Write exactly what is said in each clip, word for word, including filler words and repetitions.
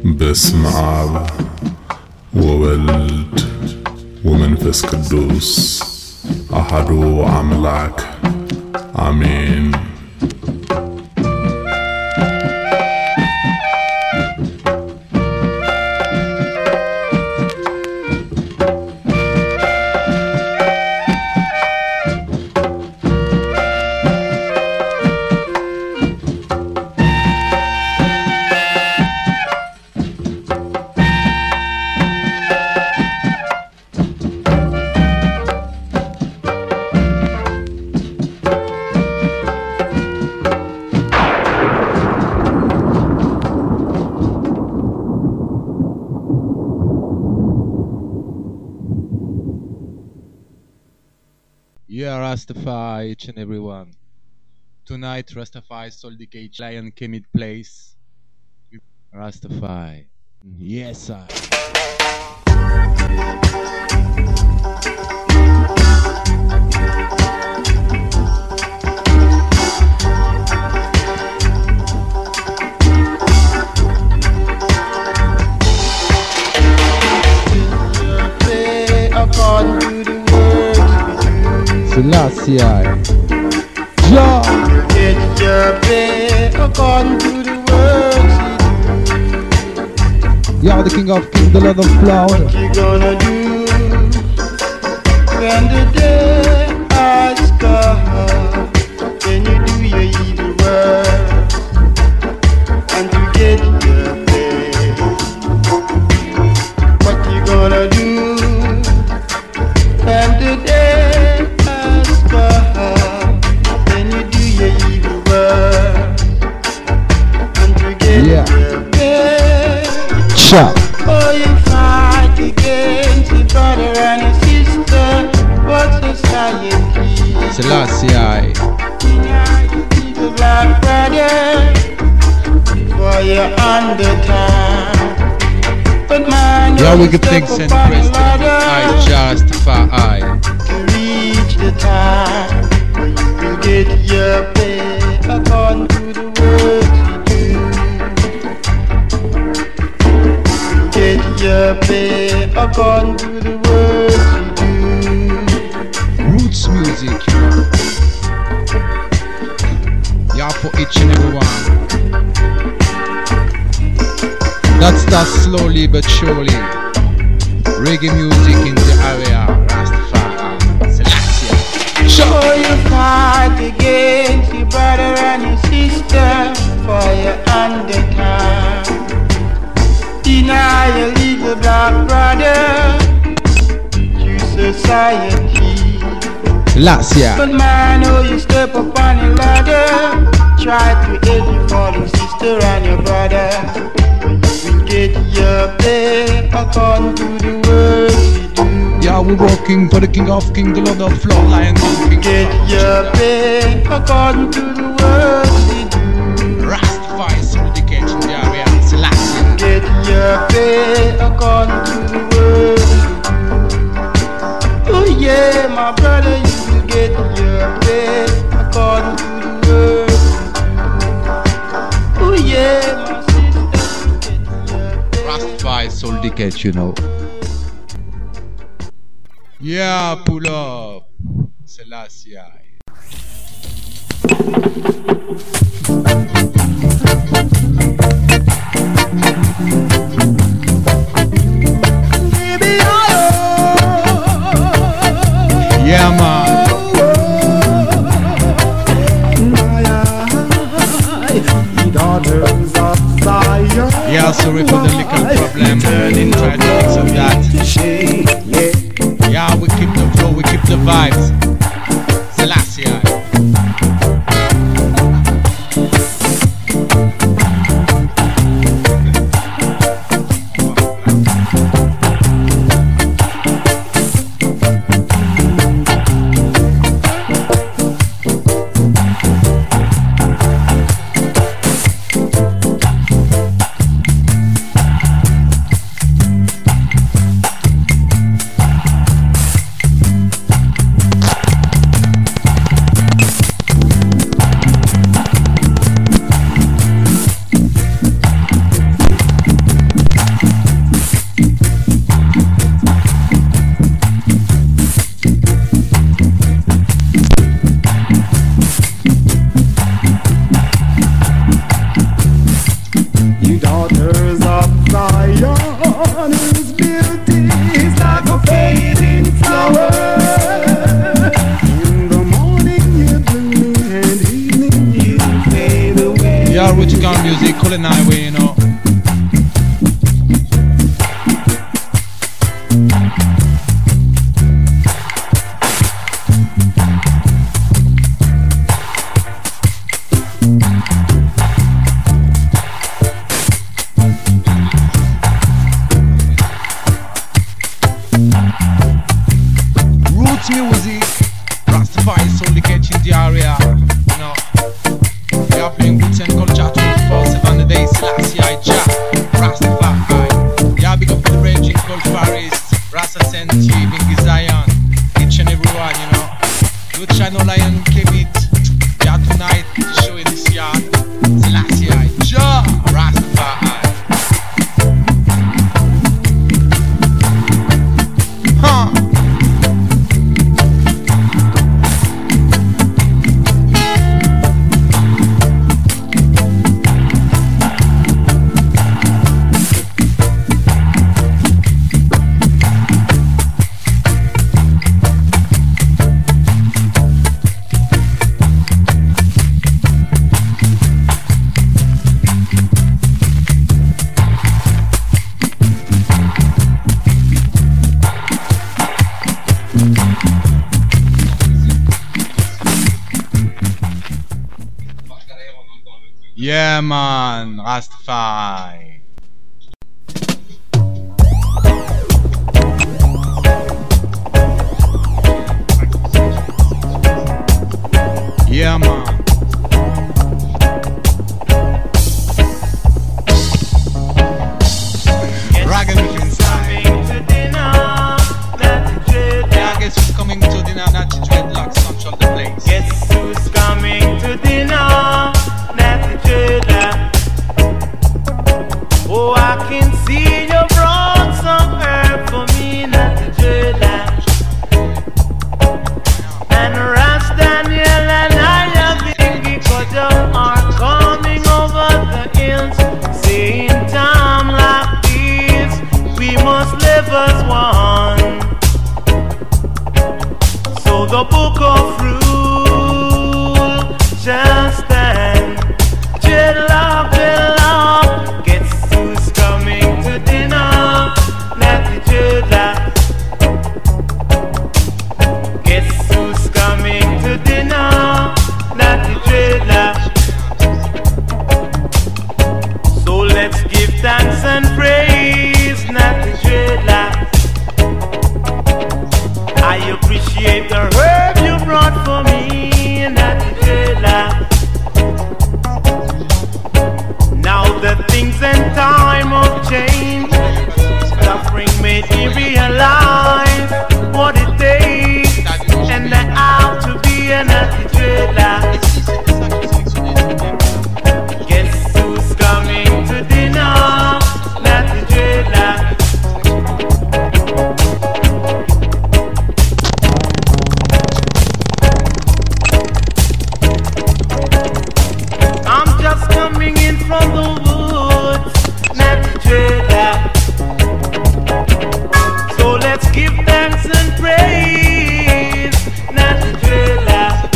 በስመ አብ ወወልድ ወመንፈስ ቅዱስ አሐዱ አምላክ አሜን። Yeah, Rastafari, each and everyone. Tonight, Rastafari Soul Decay Lion came in place. Rastafari. Yes, sir. Selassie, yeah. Get your pay according to the works you do. You're the king of kings, the lord of cloud. What you gonna do when the day has come? Can you do your evil work and to get your pay? What you gonna do when the day yeah. Sure. Oh, you fight against your brother and your sister. What society? Selassie, I. You be the black brother for your under time. But man, Yeah, we you give step thanks and upon praise the to ladder I Rastafari. to reach the time when you will get your pay according to the work you do. Get your pay according to the work you do. Roots music, you know. Yeah, for each and everyone. That's that slowly but surely. Reggae music in the area. Rastafari. Selassie. Sure, you fight against your brother and your sister for your undertime. Deny your little black brother to society. Selassie. But man, oh, you step upon your ladder, try to help you for your sister and your brother. You will get your pay according to the work you do. Yeah, we're working for the king of kings, the lord of floor, lion king. Get your pay according to the work you do. Rastafari Soul Decay in the area. Selassie. Get your pay according to the work you do. Oh yeah, my brother, you will get your pay according to the work you do. Oh yeah, my sister, you get your pay. Rastafari Soul Decay, you know. Yeah, pull up. Selassie. Yeah, man. Yeah, sorry for the little problem. Try to fix up that. Yeah, we keep the flow, we keep the vibes. Selassie. political music, culinary way, you know. Roots music, Rastafari is only catching the area, you know. We are playing roots and culture twenty-four seven a day. Selassie I Jah, Rastafari. Yeah, big up for the ranging culturalists, Rasta Senti, Bingi Zion, each and everyone, you know. Good Channel Lion came it. Yeah, tonight, the show in this yard. Selassie I Jah, Rastafari. Huh. Yeah, man, Rastafari. Yeah, man. Ragamuffin style. Yeah, guess who's coming to dinner? Not the dreadlocks, control the place. Guess who's coming to dinner? Oh, I can see you brought some herb for me, not the dreadlock. And Ras Daniel and I have been Kojo are coming over the hills, saying time like this, we must live as one. So the book of rule shall stand. Dreadlock, dreadlock, guess who's coming to dinner? Not the dreadlock. Guess who's coming to dinner? Not the dreadlock. So let's give thanks and praise, not the dreadlock. I appreciate the herb you brought for me, not the dreadlock. Now the things and time of change, suffering made me realize what it takes, and that how to be an anti-dreadlock. Guess who's coming to dinner? Not the dreadlock. I'm just coming in from the woods, not the dreadlock. So let's give thanks and praise, not the dreadlock.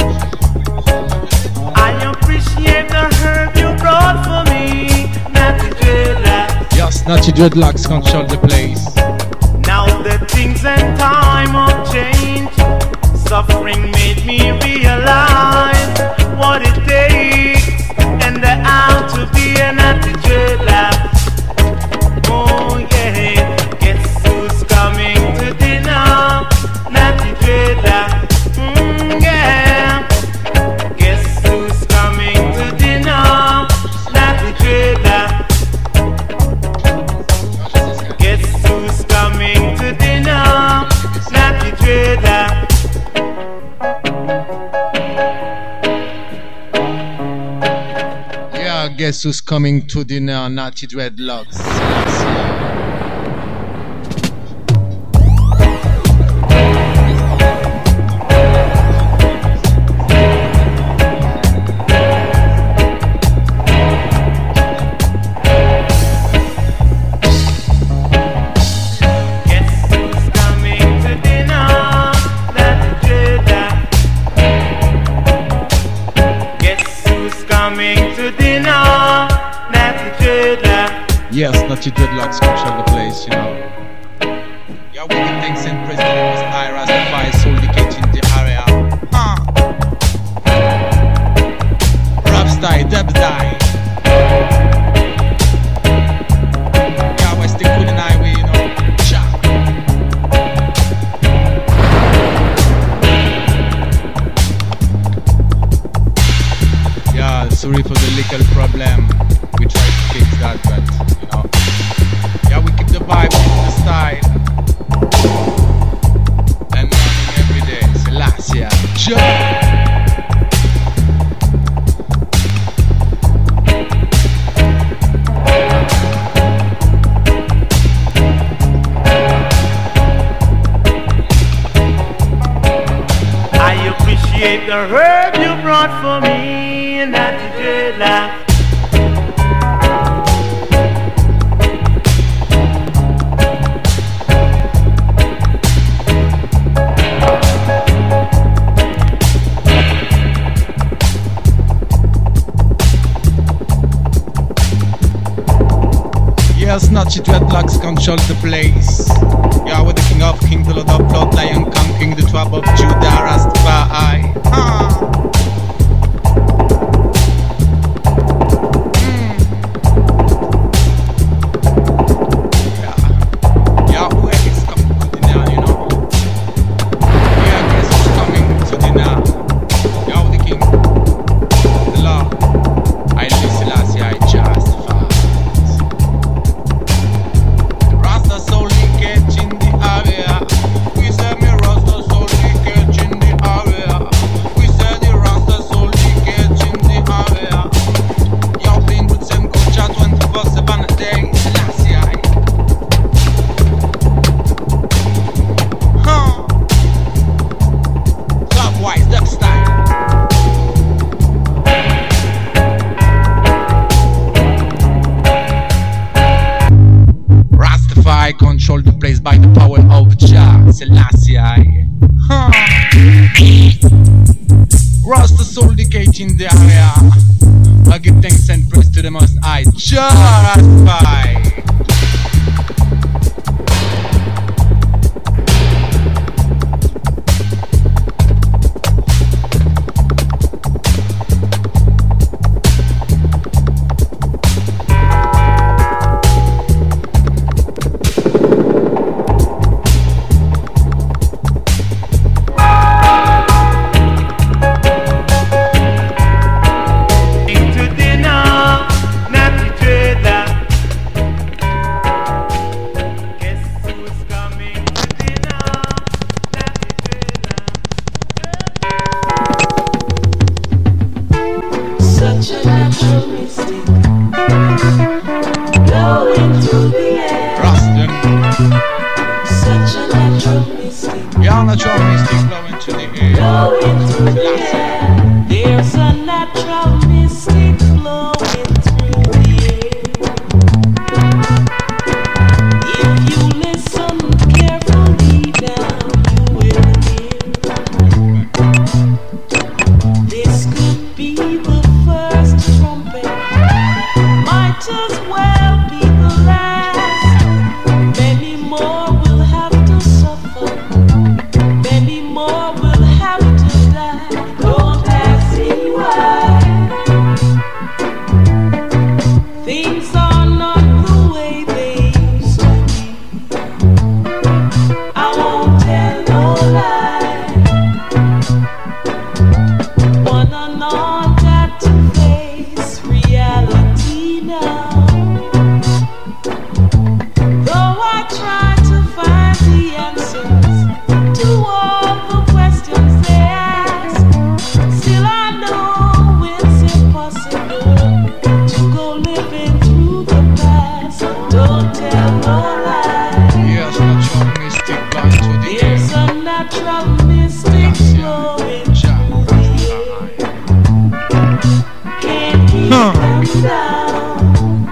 I appreciate the herb you brought for me, not the dreadlock. Yes, Natty Dreadlocks control the place. Now the things and time of change, suffering made me realize what it takes, and the how to be an anti-dreadlock. Oh yeah, guess who's coming to dinner? Not the dreadlock. Mm, yeah. Guess who's coming to dinner? Not the dreadlock. Guess who's coming to dinner? Not the dreadlock. Yeah, guess who's coming to dinner? Natty Dreadlocks. Guess who's coming to dinner? Not the dreadlock. Guess who's coming to dinner? Yes, Natty Dreadlocks control the place, you know. Yeah, we can thanks and praise the most high Rastafari soul decay in the area. Huh. Rap style, dub style. Yeah, we're still good in highway, you know. Cha. Yeah, sorry for the little problem. We try to fix that, but you know. Yeah, we keep the vibe, keep the style. And learning every day. Selassie, Joe. I appreciate the herb you brought for me and that you did laugh. Yes, Natty Dreadlocks control the place. Yeah, we're the king of King, the Lord of Lord, Lion King, King, the tribe of Judah, Rastafari. Huh. Mm. Yeah. Yeah, who is coming to dinner, you know? Yeah, guess who's coming to dinner? Yeah, we're the king, the Lord. I live Selassie, I just fast. Rasta soul linkage in the area. We say me Rasta soul linkage in the area. We say the Rasta soul linkage in the area. Y'all playing with some culture twenty-four seven a day. Selassie, I. Huh. Clockwise, duck style. Rastafari control the place by the power of Jah Selassie. Huh. Rasta soul decay in the area. I give thanks and praise to the Most High Jah Rastafari. To dinner, Natty Dreadlocks. Guess who's coming to dinner? Natty Dreadlocks. Such a natural mystic, blowing through the air. Rastan. Such a natural mystic, Yeah, natural mystic blowing to the air. blowing through the air. There's a natural mystic blowing through the air. If you listen carefully now, you will hear. This could be the first trumpet, might as well be the last. Many more will have to suffer, many more will have to die. Don't ask me why. Things are not the way they used to be. I won't tell no lie. One and all got to face reality now. Though I try to find the answers to all the questions they ask, still I know it's impossible to go living through the past. Don't tell no lie. Yes, natural mystic blowing to the air. There's a natural mystic flowing Jah through the air. Can't keep Huh. them down.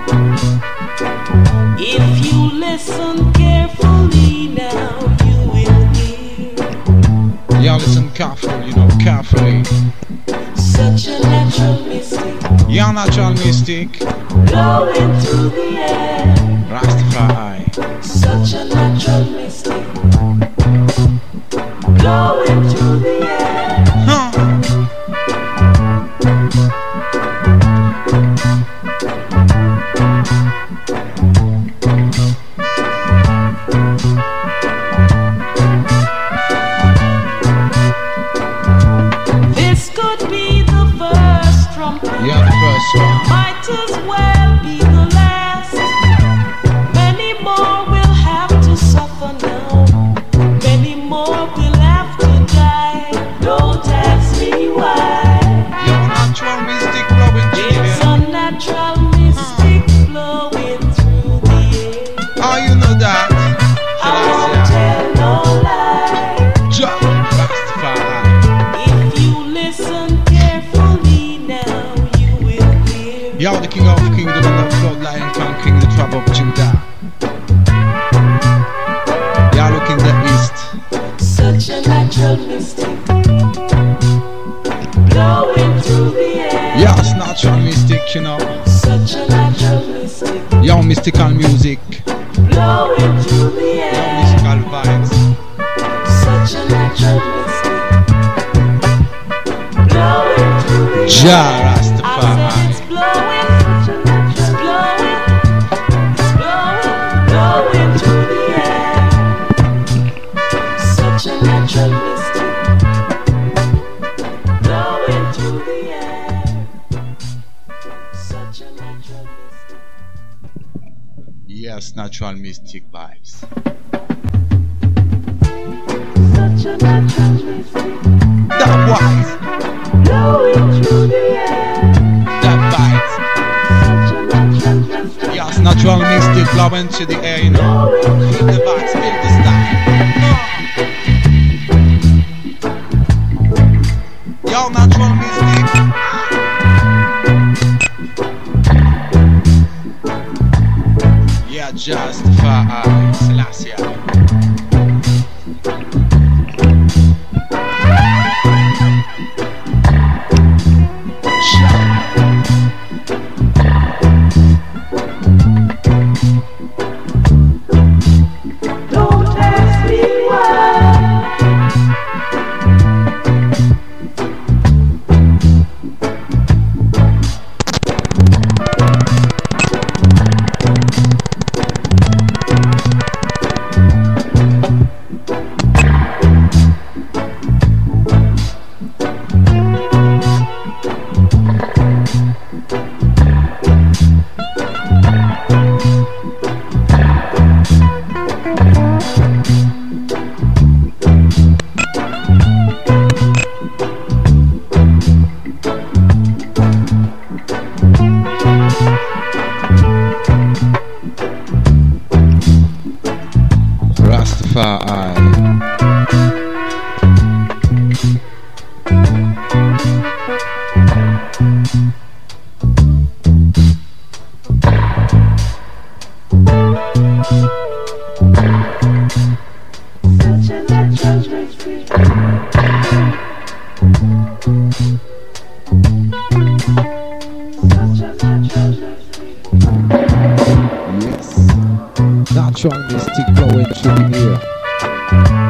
If you listen carefully now, you will hear. Yeah, listen carefully, you know, carefully. Such a natural mystic Yeah, natural mystic. blowing through the air. such a natural mystic, blowing through the air. Huh. This could be the first trumpet. Yeah, the first one. Might as well be the last. Many more will have to suffer now. Many more will have to die. Don't ask me why. Your natural mystic blowing through the It's air. a natural mystic blowing through the air. How you know that? I won't tell no lie. Jah Rastafari. If you listen carefully now, you will hear. You're the king of kingdom and the flood lion king, king the tribe of Judah. You're looking the east. Such a natural mystic blowing through the air. Yeah, it's natural mystic, you know. Such a natural mystic Your mystical music, blowing through the your air. musical vibes. Such a natural mystic blowing through the air. Jah I said Rastafari. it's blowing, it's blowing, it's blowing, blowing through the air. Such a natural mystic blowing through the air. Such a natural mystic. Yes, natural mystic vibes. Such a natural mystic That wise, blowing through the air. that vibes. Such a natural mystic Yes, natural mystic blowing through the air, you know. blowing Feel through the the vibes, feel air. the style. Yo, natural mystic. Yeah, Justify Selassie. Don't ask me why. Rastafari. Such a natural mystic. Such a natural mystic. Yes. Natural mystic blowing through the air.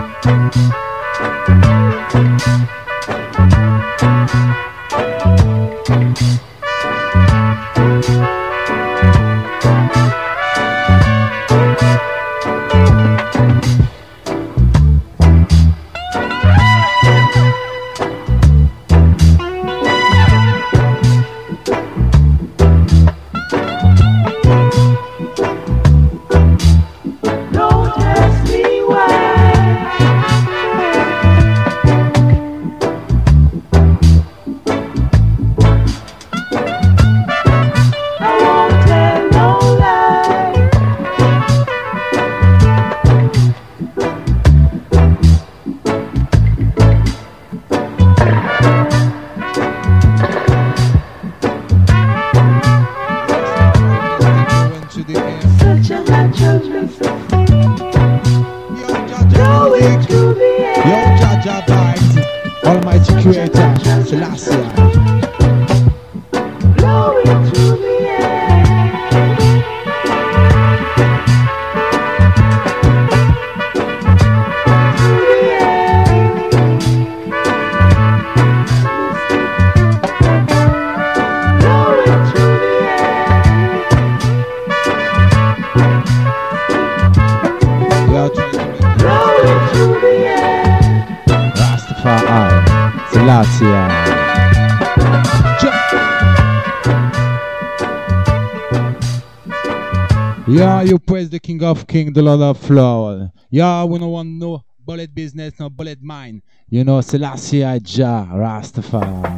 Don't ask me why. Selassie. Yeah, you praise the King of King, the Lord of Flower. Yeah, we don't want no bullet business, no bullet mine. You know, Selassie Jah, Rastafari.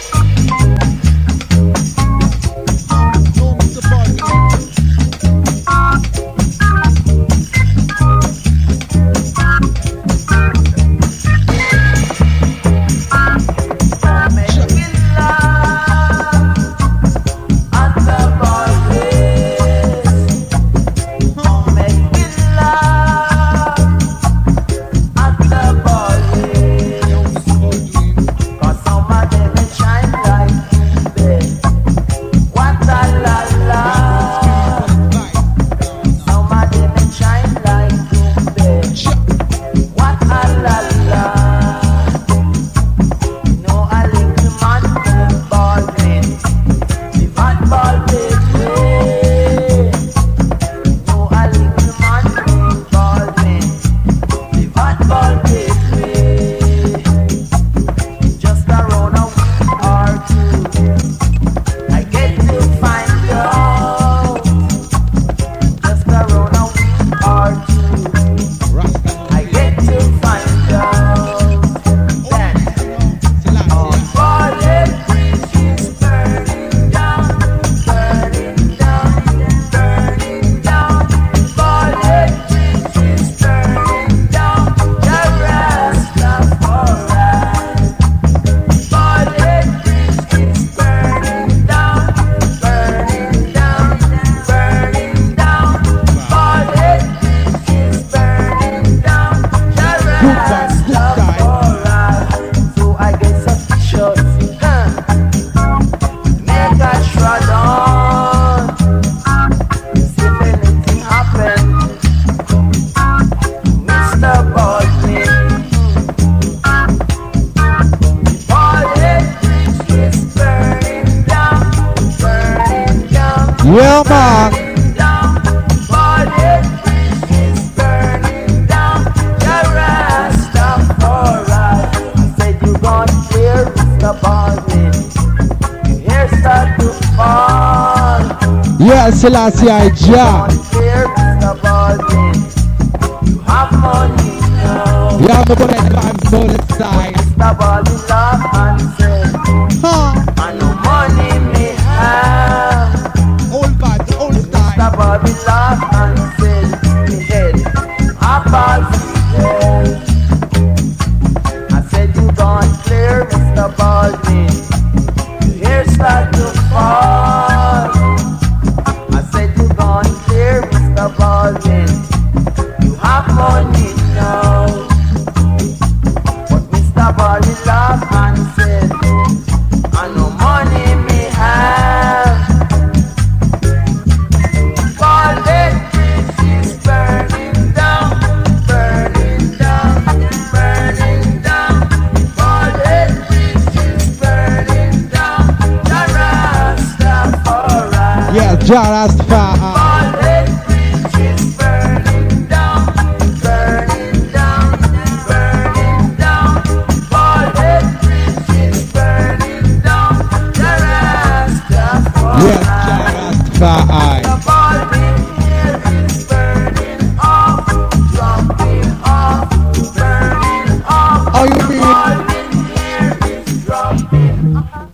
Yeah, man. Yeah, Selassie Jah. Yeah, I'm gonna advance bullet side. Huh. I know money me have. Old vibes, old style. Mister Bobby laugh and said, me head about head. I said you gone clear, Mister Baldwin. Your hair start to fall. I said you gone clear, Mister Baldwin. You have money now. But Mister Baldwin laugh and said, I know money me have. Baldwin is burning down, burning down, burning down. Baldwin is burning down. The Rastafari. Yeah, Jah Rastafari. Baldwin is burning down, burning down, burning down. Baldwin is burning down. The Rastafari. Yeah, Jah Rastafari. The Baldwin here is burning off, dropping off, burning off. Oh, you The mean- Baldwin here is dropping off.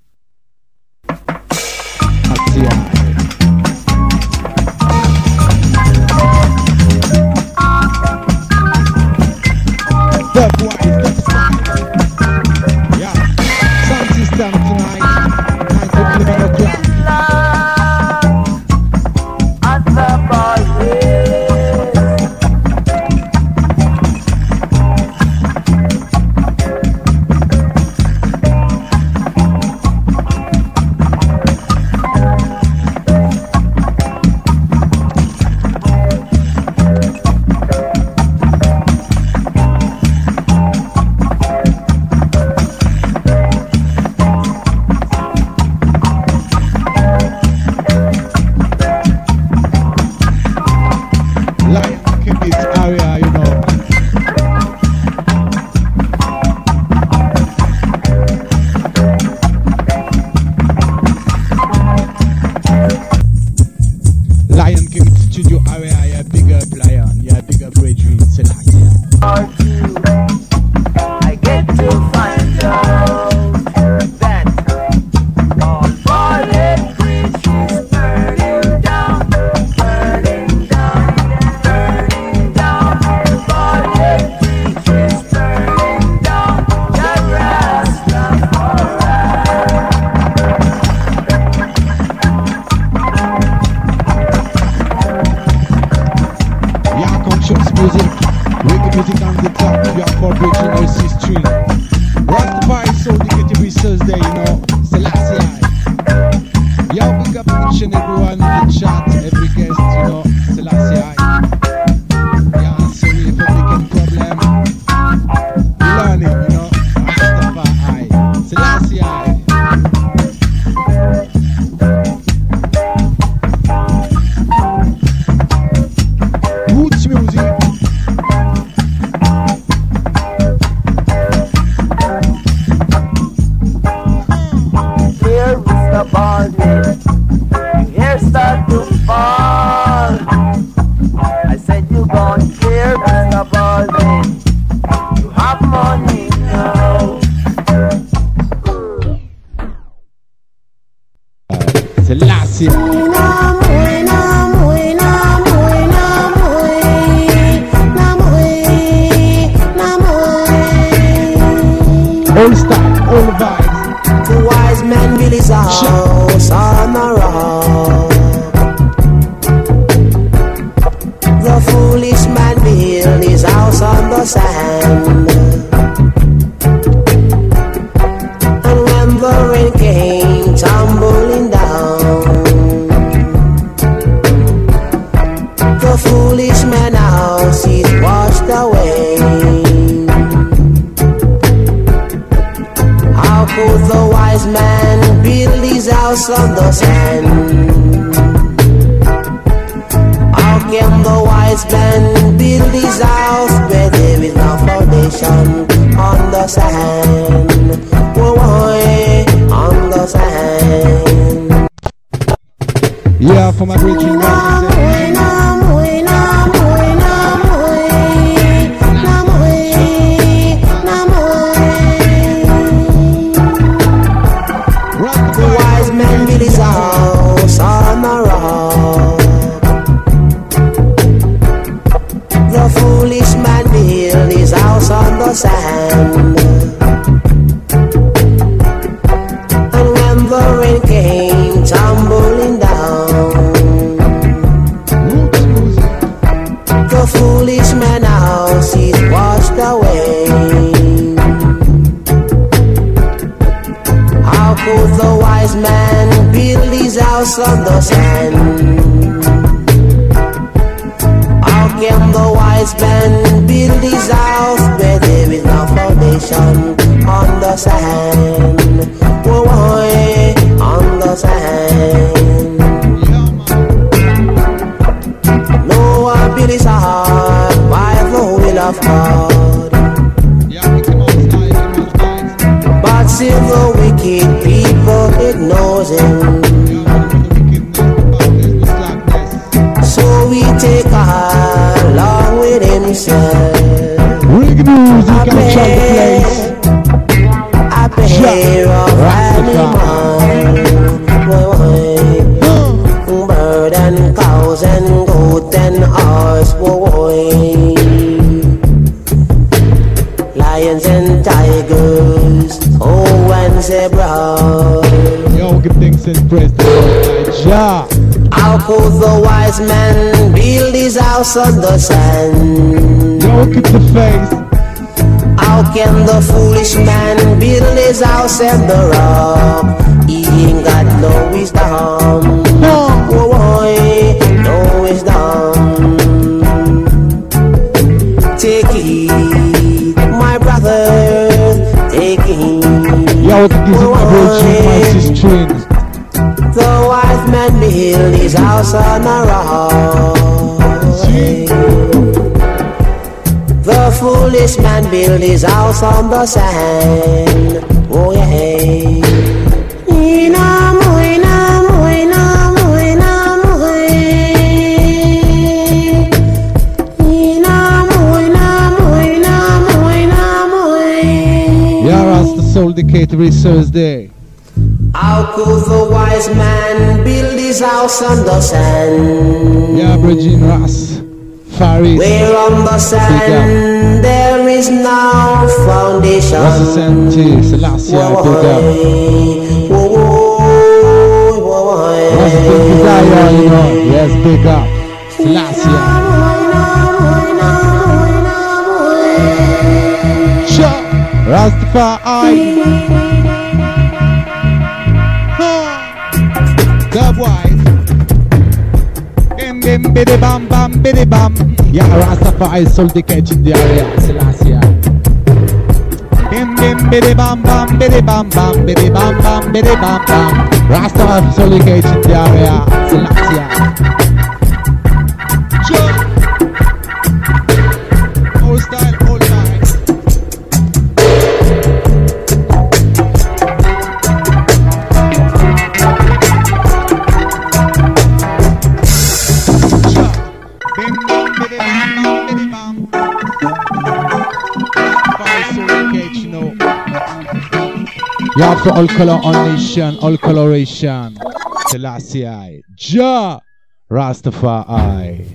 The boys, the style. Yeah, sound system tonight. Nice to eleven o'clock. in the chat, every guest, you know, Selassie. Yeah, sorry for making problem. Learning, you know, Rastafari. Selassie. Roots music. Here is the ball, your hair start to fall. I said you gone here is the ball, you have money now. Selassie. All style, all vibes. The wise man built his house on a rock. The foolish man built his house on the sand. And when the rain came tumbling down, the foolish man house is washed away. How could the wise man build his house on the sand? How can the wise man build his house where there is no foundation on the sand? Whoa, whoa, on the sand. Yeah, for my great dream. His house on a rock. The foolish man built his house on the sand. And when the rain came tumbling down, the foolish man house is washed away. How could the wise man build his house on the sand? How can the wise man build his house where there is no foundation on the sand? Whoa, whoa, on the sand. Noah built his house by the will of God. But still the wicked people ignores him. So we take along with himself. Rig music and chant the place. A pair of animals, bird and cows and goat and horse, boy. Lions and tigers, oh and zebra. Yo, give thanks and praise to God. Ja. How could the wise man build his house on the sand? Yo, keep the face. How can the foolish man build his house on the rock? He ain't got no wisdom. No. Oh boy, no wisdom. Take heed, my brother, take heed. Yo, this is my virgin, my sister. The wise man built his house on a rock. The foolish man built his house on the sand. Oh yeah. Inamu, inamu, inamu, inamu, inamu, inamu, inamu, inamu. Yeah, Rasta Soul Decay every Thursday. How could the wise man build his house on the sand? Yeah, Virgin Ras. Faris. Where on the sand there is no foundation. Rasta Santi, Selassie, big up. Rasta Big Desire, you know. Yes, big up. Selassie. Sure. Rastafari. Dubwise. bim biddy bam bam biddy bam. Yeah, Rastafari soul the catch in the area. Selassie. Bim bim biddy bam bam biddy bam bam biddy bam bam biddy bam bam. Rastafari soul the catch in the area. Selassie. Old style, old line. Bim bam biddy bam bam biddy bam. Rastafari soul the catch, you know. You have to all color on nation, all coloration. Selassie. Ja. Rastafari.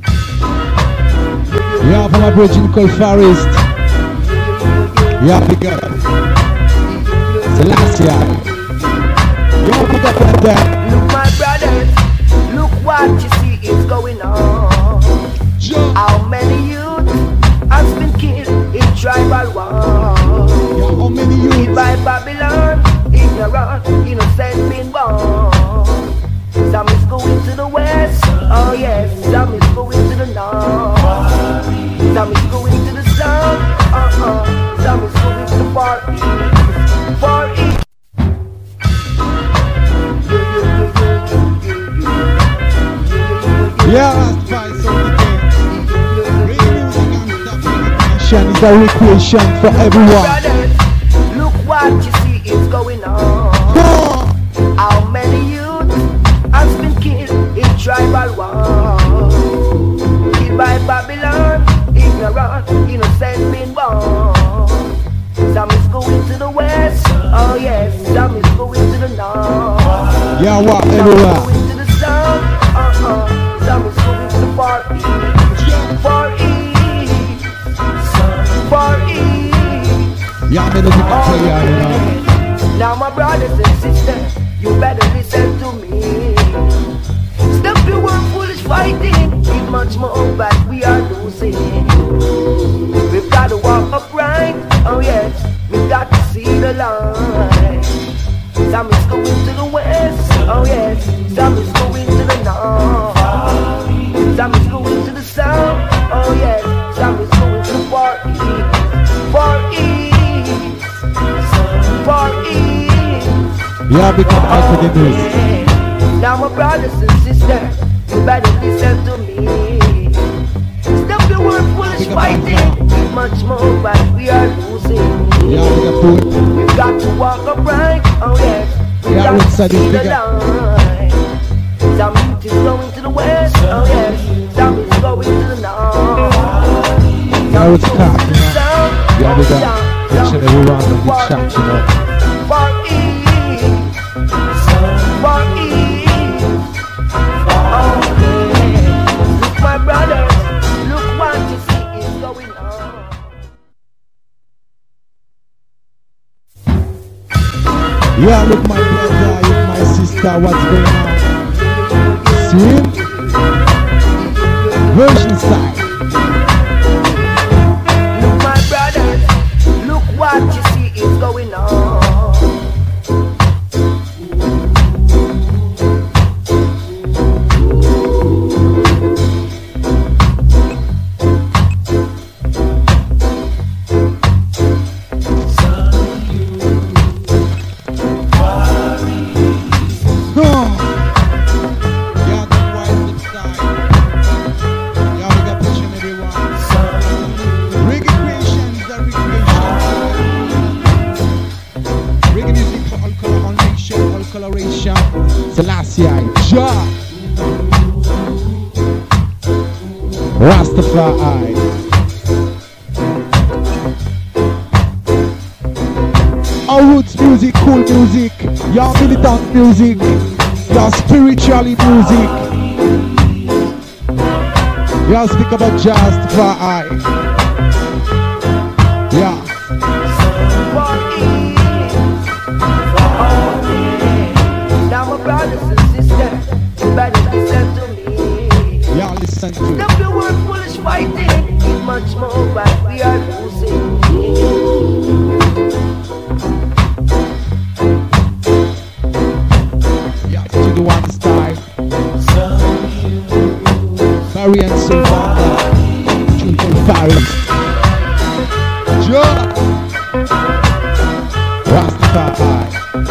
Yeah, from Aboriginal called Forest. Yeah, big up. Selassie. Yeah, big up on that. Look, my brothers, look what you see is going on. Ja. How many youth has been killed in tribal war? Yeah, how many Killed youths? by Babylon, ignorant, innocent been born. Some is going to the west, oh yes. Some is going to the north. Some is going to the south, uh-uh. Some is going to the far east, far east. Yeah, Rastafari soul the catch. Real music and stuff. Recreation is a recreation for everyone. Brothers, look what you see is going on. Go. How many youth has been killed in tribal war? Killed by Babylon, ignorant, innocent been born. Some is going to the west, oh yes. Some is going to the north. Yeah, what Some is everywhere. going to the south, uh-uh. Some is going to the far east, far east, far east. Yeah, I'm in the different player, you know. Now my brothers and sisters, you better listen to me. Stop your work foolish fighting, it's much more but we are losing. We've got to walk upright, oh yes, we've got to see the light. Some is going to the west, oh yes, some is going to the north. Some is going to the south, oh yes, some is going to the far east, far east, far east. Yeah, become out for the news. Now my brothers and sisters, you better listen to me. Stop your word foolish fighting, much more but we are losing. Yeah, we got food. We've got to walk upright, oh yes. We've Yeah, got to Woodside is see the bigger. light. Some youth is going to the west, oh yes. Some is going to the north. Now it's crap, you know. South, Yeah, we oh, got down, each down, and every one of the far chat, you know. Far east, far east. Oh, yeah. Look, my brothers, look what you see is going on. Yeah, look my brother, look my sister, what's going on? See? Version style. Look, my brothers, look what you see is going on. Huh. Yeah, the white lip style. Yeah, we got picture and everyone. Reggae creation is a recreation. Reggae music for all color, all nation, all coloration. Selassie, Ja. Rastafari. Our roots music, cool music, your militant music, your spiritually music. You speak about jazz for I. Yeah. Far east. Oh, yeah. Now, my brothers and sisters, you better listen to me. Yeah, listen to it. Stop your word foolish fighting, it's much more but we are losing. Yeah, to the one style. Rastafari and Sultana. Tune from Paris. Joe. Rastafari.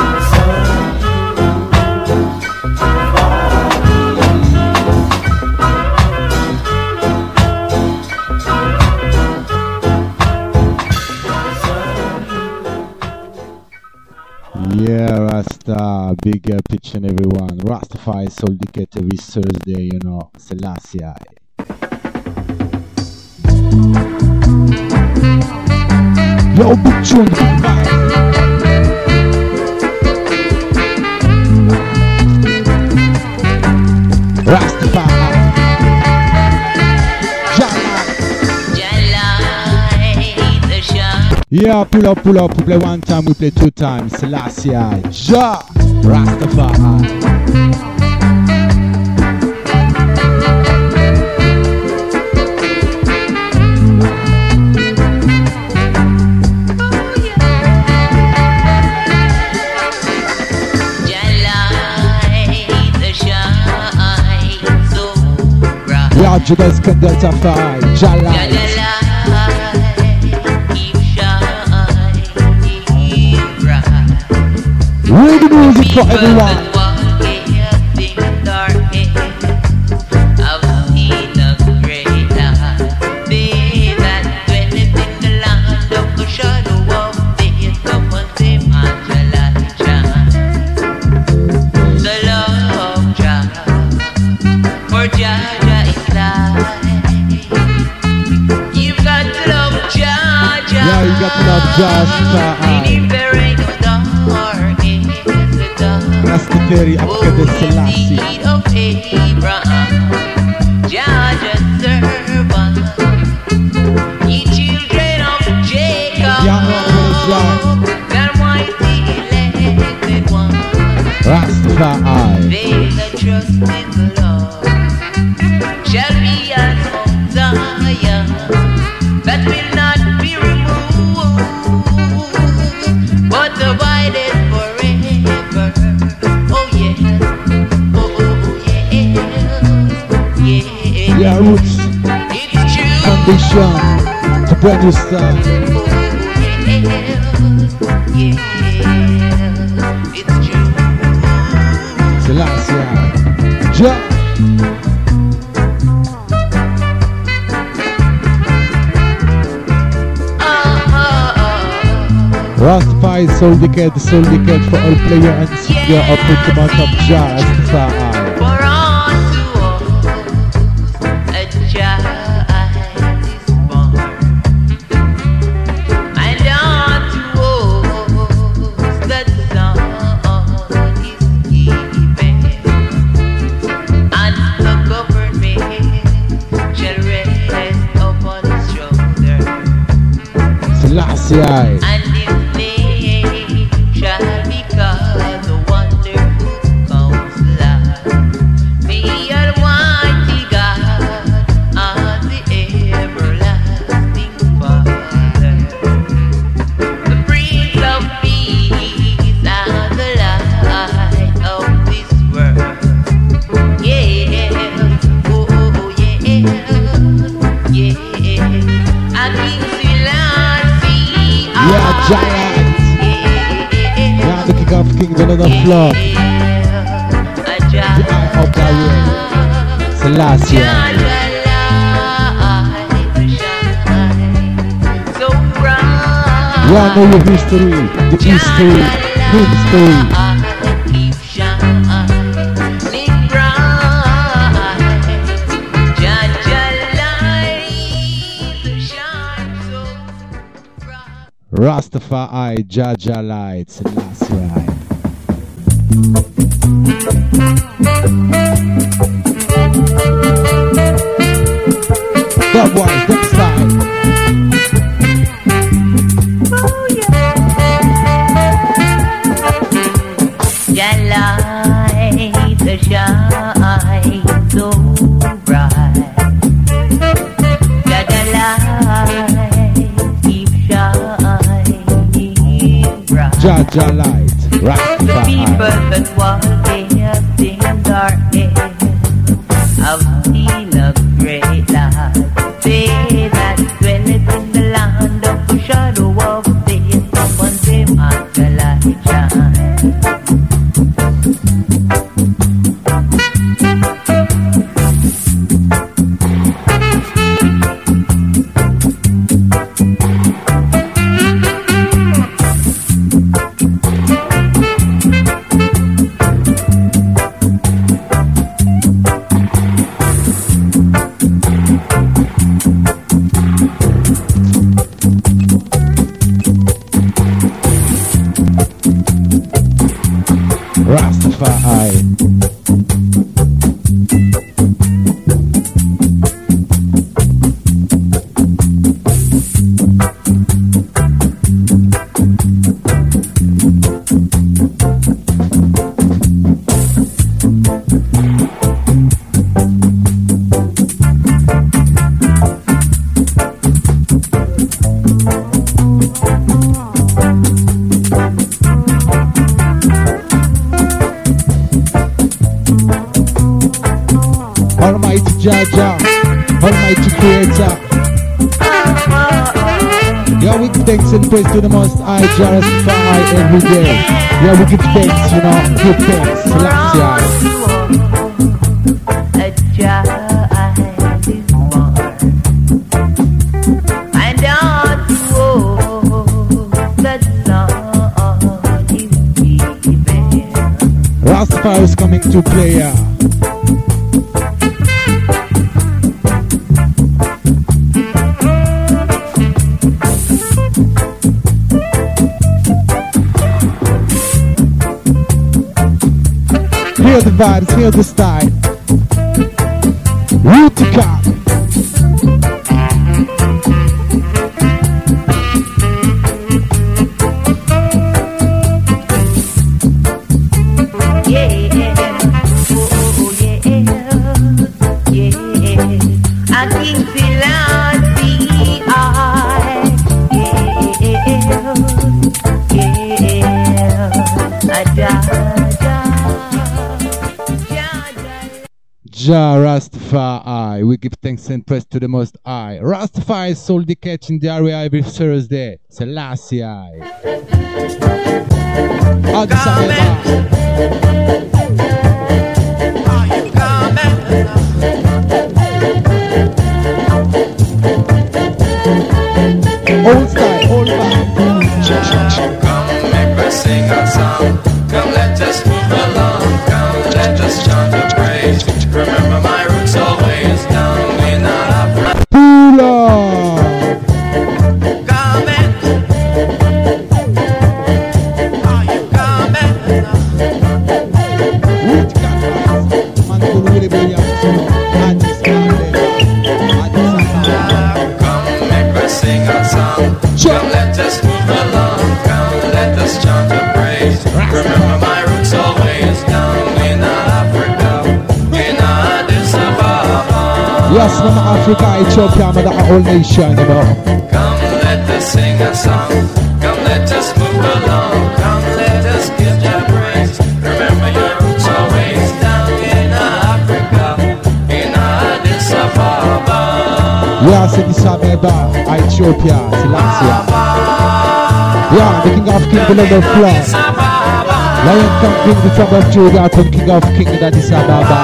Yeah, Rasta, big uh, pitch and everyone. Rastafari Soul Decade every Thursday, you know. Selassie. Yo, big tune, big vibe. Rastafari. Yeah, pull up, pull up. We play one time, we play two times. Selassie, Ja, Rastafari. Yeah, Judas can delta five. Jalai. Read the music for everyone. Yeah, you got to love Just Rastafari, Africa de Selassie. Rastafari. They that trust in the Lord shall be as Mount Zion, that will not be removed, but abideth forever. Oh yeah, oh, oh yeah, yeah. Yeah, roots. It's true. Condition to brand new style. Oh yeah, yeah. It's true. Selassie. Ja. Rastafari Soul Decade, Soul Decade for all player and singer of the month of Jah Rastafari. For unto us a child is born, and unto us the Son is given, and the government shall rest upon his shoulder. Selassie. And his name shall be called the Wonderful Counselor, the Almighty God, and the Everlasting Father, the Prince of Peace and the Light of this world. Yeah, oh, oh yeah, yeah, and King Selassie. Yeah, giant. Yeah, the king of kings on the floor. The eye of the world. Selassie. Yeah, know your history. The history. History. Rastafari, Jaja Light, Selassie. That was that side. Oh yeah. Your light shine so bright. Your light keep shining bright. Jaja Light, The people Rastafari. that walk in darkness have seen a great Jaja, Almighty Creator. Yeah, we give thanks and praise to the Most High, Jah Rastafari every day. Yeah, we give thanks, you know, give thanks. Selassie. Rastafari is coming to play, yeah. Hear the vibes, hear the style. Rootica. Jah Rastafari, we give thanks and praise to the Most High. Rastafari soul the catch in the area every Thursday. Selassie. Addis Ababa. Old style, old vibe. Come make us sing a song. Come let us move along. Come let us chant a praise. Remember my roots always down in Africa. Pula. Coming. Are you coming? Which cat man could really be young? Addis Ababa. Come make us sing a song. Come let us move along. Come let us chant a praise. Remember my roots always down in Africa. Yes, Mama Africa, Ethiopia, Mother whole nation, you know. Come let us sing a song. Come let us move along. Come let us give your praise. Remember your roots always down in Africa, in Addis Ababa. Yes, Addis Ababa, Ethiopia, Selassie. Yeah, the king of king, the lord of lords. Lion King, king, the tribe of Judah, king of king in Addis Ababa.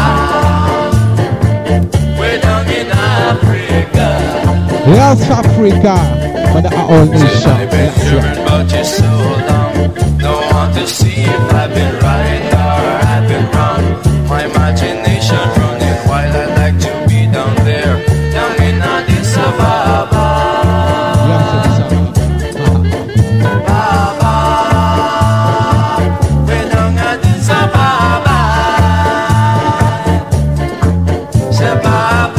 Yes, Africa, but the whole nation. I've been hearing about you so long. Don't want to see if I've been right or I've been wrong. My imagination running wild. I like to be down there, down in Addis Ababa. Yes, Addis Ababa. We're down Addis Ababa. Shababa.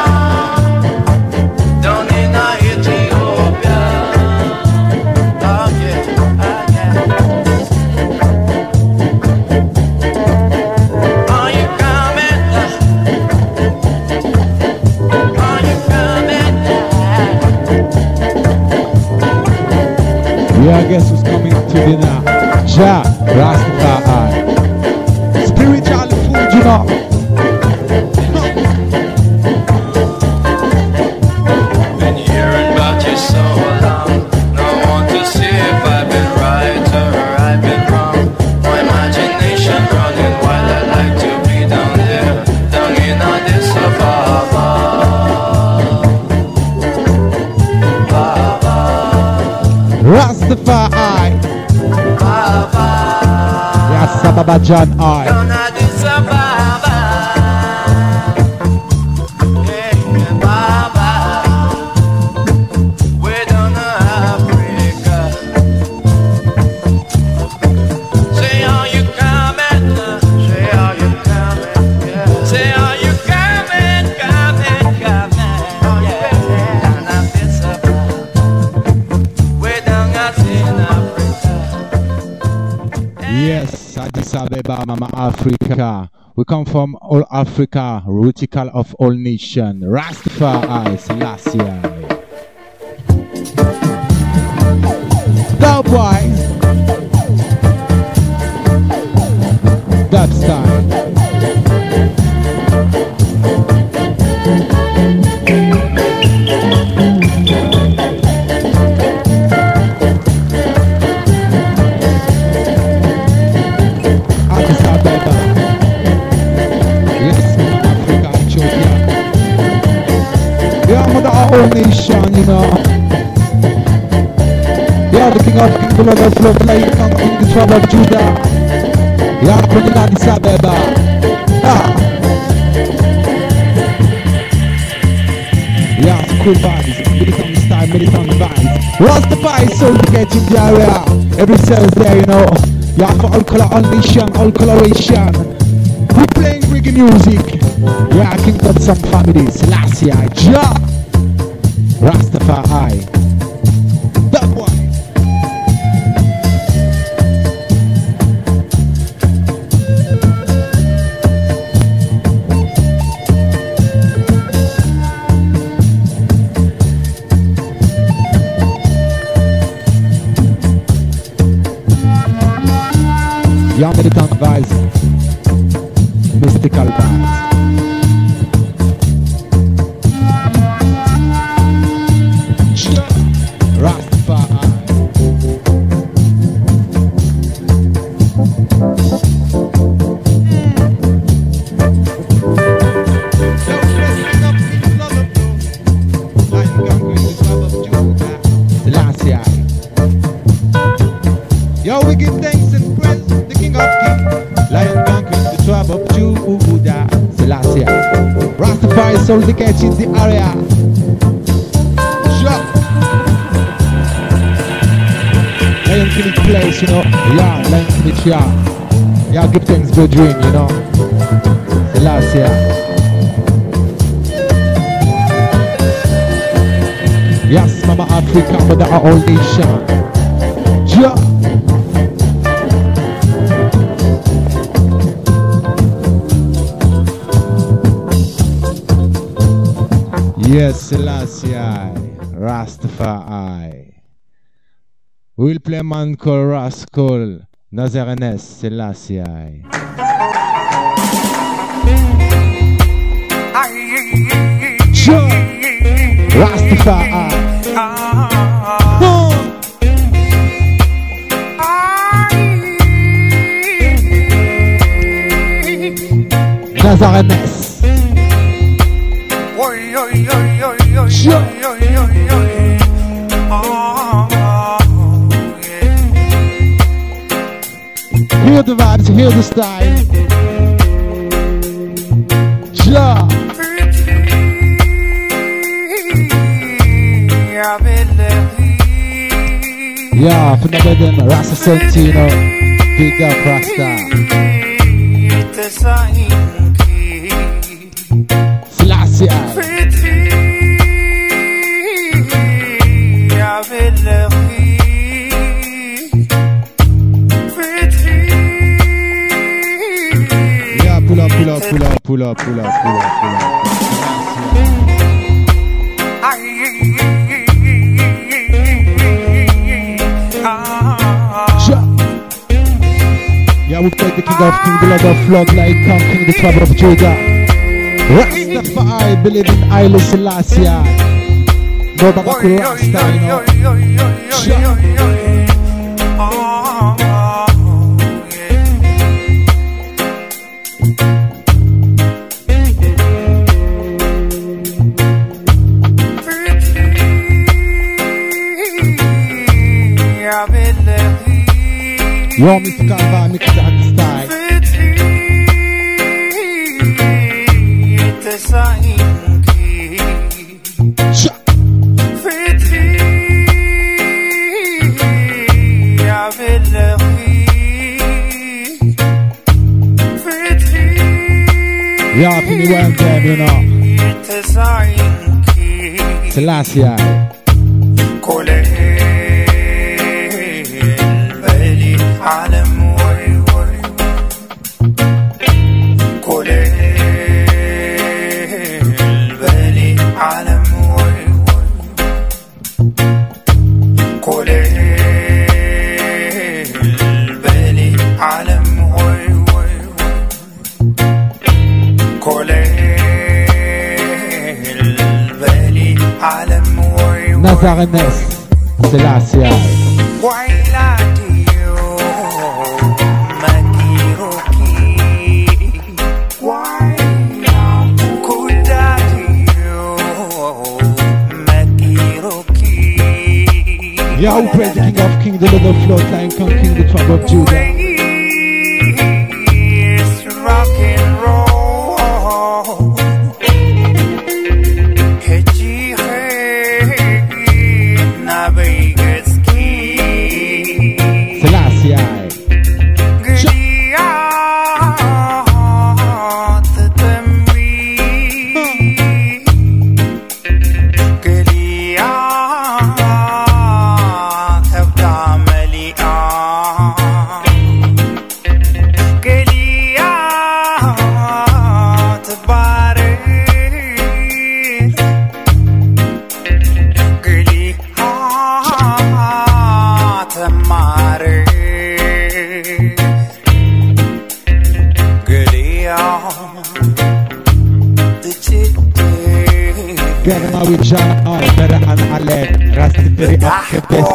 Yeah, guess who's coming to dinner? Jah Rastafari. Spiritual food, you know. Been hearing about you so long. Don't want to see if I've been right or I've been wrong. My imagination running wild. I like to be down there, down in Addis Ababa. Rastafari. Yes, Ababa John I. Down Addis Ababa. Yeah, Baba. We're down Africa. Say, are you coming? Say, are you coming? Yeah. Say, are you coming? Coming, coming. Yeah, down Addis Ababa. We're down in Africa. Yes, Addis Ababa, Mama Africa. We come from all Africa, rootical of all nation. Rastafari, Selassie. Dub boys. Dub style. whole nation, you know. Yeah, the king of King, the Lord of Love, like conquering the tribe of Judah. Yeah, bringing out Addis Ababa. Ah. Yeah, it's cool vibes, militant style, militant vibes. Rastafari soul to get in the area. Every cell's there, you know. Yeah, for all color, all nation, all coloration. We're playing reggae music. Yeah, I think got some families. Last year, Ja Rastafari. That one. Yeah, militant vibes, mystical vibes. Rastafari. Yo, we give thanks and praise the King of Kings, Lion conquering the tribe of Judah, Selassie. Rastafari soul the catch in the area. Sure. Lion King place, you know. Yeah, Lion King, yeah. Yeah, give thanks, good dream, you know. Selassie. Yes, Mama Africa, but the whole nation. Yeah. Yes, Selassie, Rastafari. We'll play a man called Rascal, Nazarenes, Selassie. Sure. Rastafari. Oh. Nazarenes. Sure. Hear the vibes, hear the style. Sure. Yeah, for the wedding, Rasta Santino, big up Rasta. Selassie. Yeah, pull up, pull up, pull up, pull up, pull up, pull up, pull up. Yeah, we played the King of Kings, the Lord of Love, like conquering the tribe of Judah. Rastafari, believe in Haile Selassie. No Baraku Rasta, you know. Yo, Mister Calva, mix that style. Yeah, Penny Wham them, you know. Selassie. Nazarenes, Selassie. Yeah, who praise the King of Kings, the Lord of Lords, Lion King, King, the tribe of Judah. It's rock and roll. Hejire na Vegas key. Selassie I. Together with John R. Better and Alec, Rastafari of the best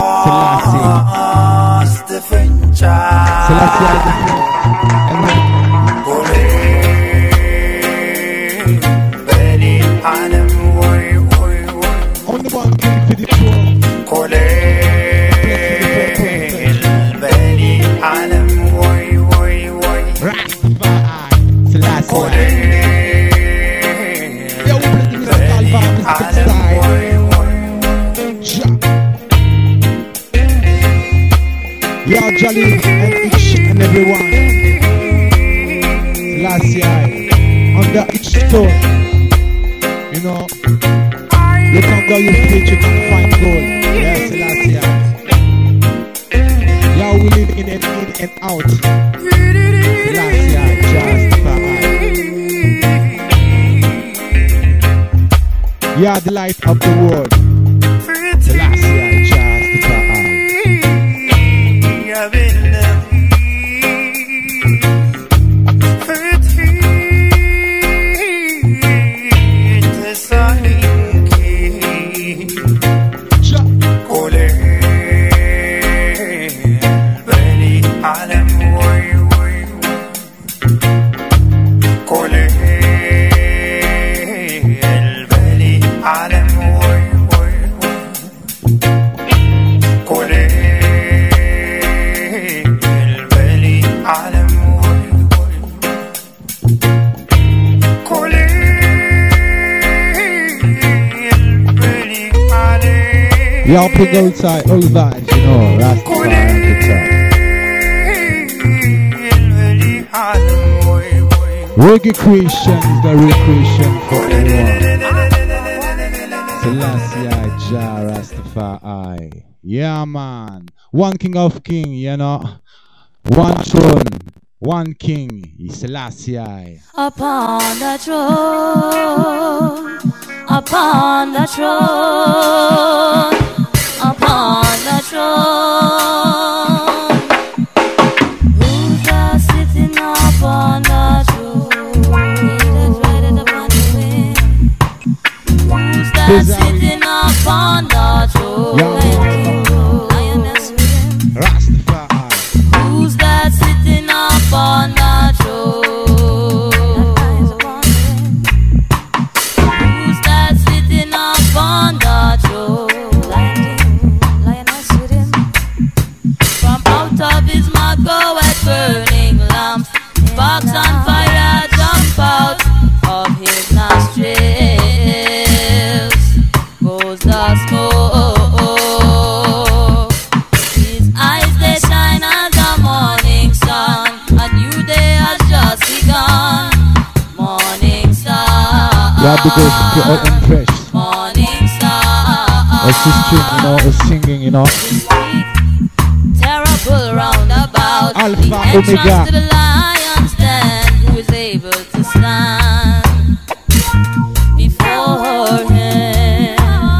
Selassie. Selassie only one king for the throne. Rastafari, Selassie. Yeah, Jolly and each and everyone. Last year, under each stone, you know, look under your feet, you can find gold. Yes, last year. Yeah, we live in and in and out. Last year, just for yeah, the light of the world. Selassie, just for y'all big outside, all vibes, you know, Rastafari on the top. Reggae creation is the recreation for everyone. Selassie Jah Rastafari. Yeah, man. One king of king, you know. One throne. One king. Selassie. Upon the throne. Upon the throne. Upon the throne, who's that sitting upon the throne? Who's that sitting upon the throne? Lioness with him. Rastafari. Who's that sitting upon the throne? Who's that sitting upon the throne? Burning lamps, sparks on fire jump out of his nostrils. Goes the smoke. His eyes they shine as the morning sun. A new day has just begun. Morning sun. Yeah, because you're out and fresh. Morning sun. Our sister, you know, is singing, you know. Terrible roundabout. Alpha, the entrance Omega. to the lion's den. Who is able to stand before him?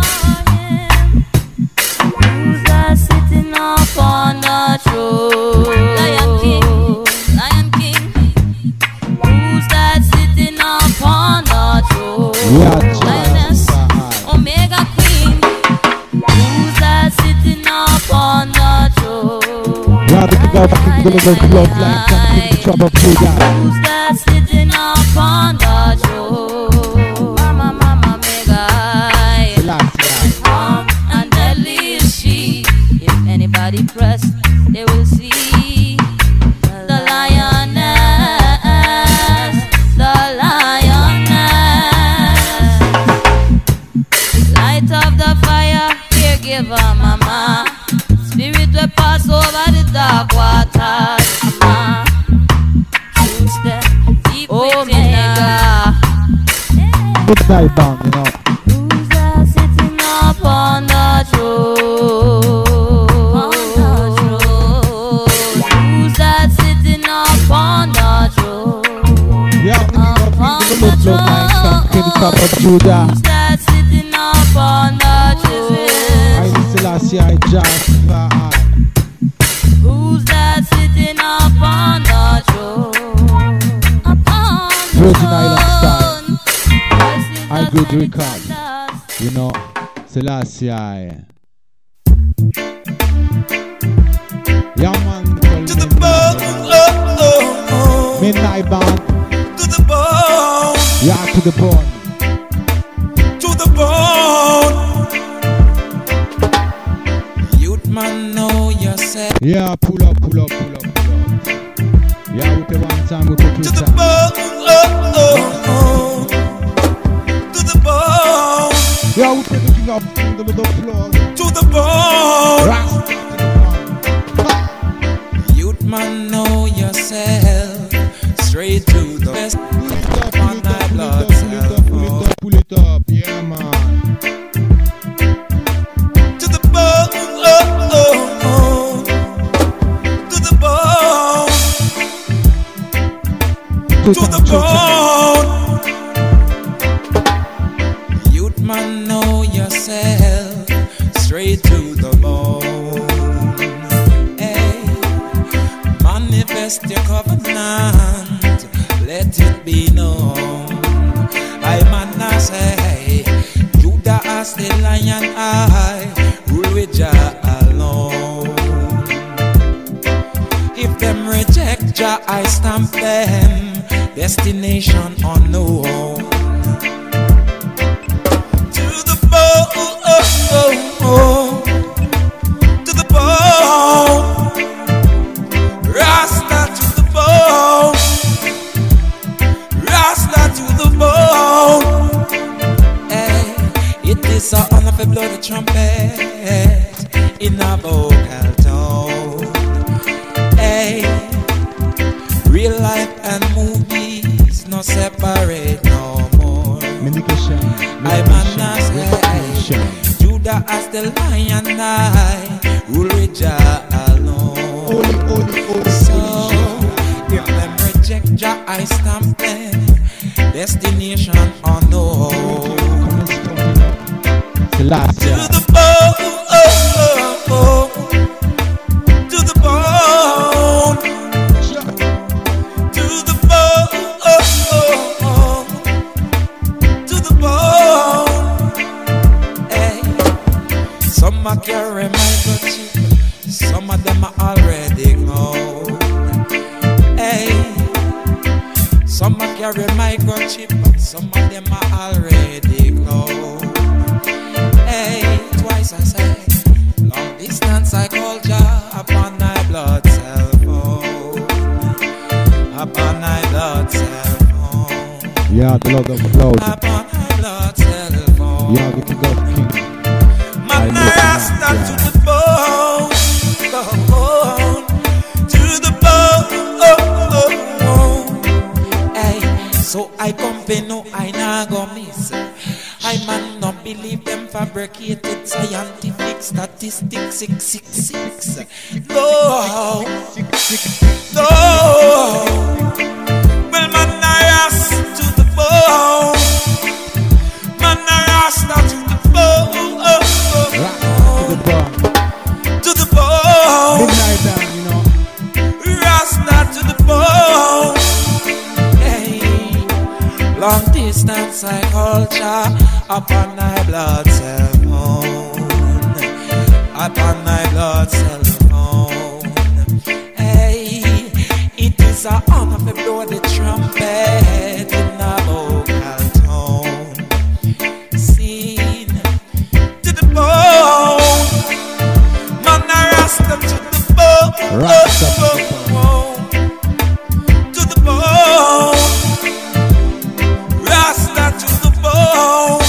Who's that sitting upon the throne? Lion King, Lion King. Who's that sitting upon the throne? Yeah, Lioness, Omega Queen. Who's that sitting upon the throne? Yeah, the king of kings, the Lord of lords, Lion King, the tribe of Judah. Who's that sitting upon the throne? Mama, mama, Mega. Selassie. Calm and deadly is she. In midnight band, you know. Who's that sitting up on the throne? On the throne. Who's that sitting up on the throne? Yeah, up on the the top of throne. Judah. Who's that sitting up on the throne? I Selassie, I just uh, Who's that sitting up on the throne? Upon the Virgin throne. Island style. This is I the good time record. that us. You know, Selassie, I. Yeah, man. To the bone. Oh, oh, oh. Midnight band. To the bone. Yeah, to the bone. To the bone. Youth man, know yourself. Yeah, pull up, pull up, pull up, pull up. Yeah, we pay one time, we pay two To the times. bone. Oh, oh, oh. To the bone. Yeah, we pay the king up to the floor. To the bone. Rasta to the bone. Youth man, know yourself. Straight to the best. Pull it up, On pull thy it blood up, pull it up, pull it up, pull it up, pull it up. Yeah, man. To the bone. Oh, oh, oh. To the bone. Two To the times, two times. bone. Youth man, know yourself. Straight to the bone. Hey, manifest your covenant. Let it be known. I man I say, Judah as the lion, I rule with Jah alone. If them reject Jah, I stamp them. Destination unknown. To the bone, oh, oh, oh. To the bone. Rasta to the bone. Rasta to the bone. Hey, it is a honor to blow the trumpet in a vocal tone. Hey, real life and movies no separate no more. Medication. I man say, Judah as the lion, I rule with Jah alone. Holy, holy, holy, So holy. if them reject Jah, I stamp them. Destination unknown. Come and stone it up. Selassie. To the bone, oh, oh, oh. To the bone. To the bone, oh, oh, oh. To the bone. Hey, some are carry microchip, some of them are already gone. Hey, some are carry microchip, some of them are already gone. Hey, twice I say, long distance I call Jah upon thy blood cell phone. Upon thy blood cell phone. Yeah, the Lord of Clouds. Upon thy blood cell phone. Yeah, the King of Kings. Man, I ask that to the bone, bone, to the bone, oh, oh, oh. Hey, so I compare no, I nah go miss. I man not believe them fabricated scientific statistics, six six six. No, no. Well, man, I ask to the bone, man, I ask that to the bone. To the bone. To the bone. Midnight down, you know. Rasta to the bone. Hey, long distance I culture upon thy blood cell phone. Upon thy blood cell phone. Hey, it is an honor to blow the trumpet in a vocal tone. Sing to the bone. Man, I rasta to the bone. Rasta to the bone. To the bone. Rasta to the bone.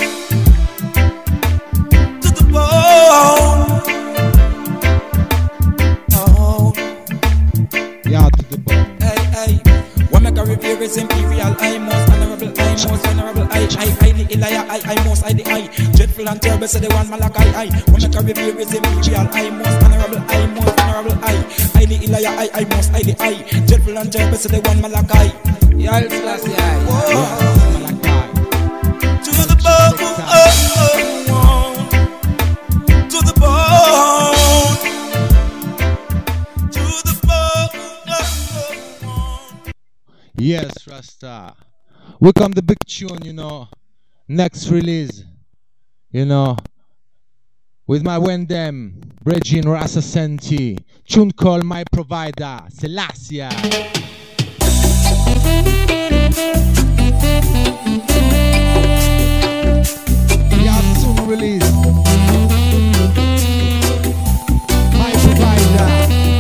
To the bone. Oh. Yeah, to the bone. Hey, the Ilaya, I, I most I the I. Dreadful and terrible, say the one Malachi, I. When make a review is imperial, I most honorable, I most honorable, I. I the Ilaya, I, I most I the I. Dreadful and terrible, say the one Malachi. Yeah, it's last year. To the bone, oh, oh, oh. To the bone. To the bone, oh, oh. Yes, Rasta. We come the big tune, you know. Next release, you know, with my Wendem, Bridging Rasa Senti. Tune called My Provider, Selassie. Yeah, soon release. My Provider,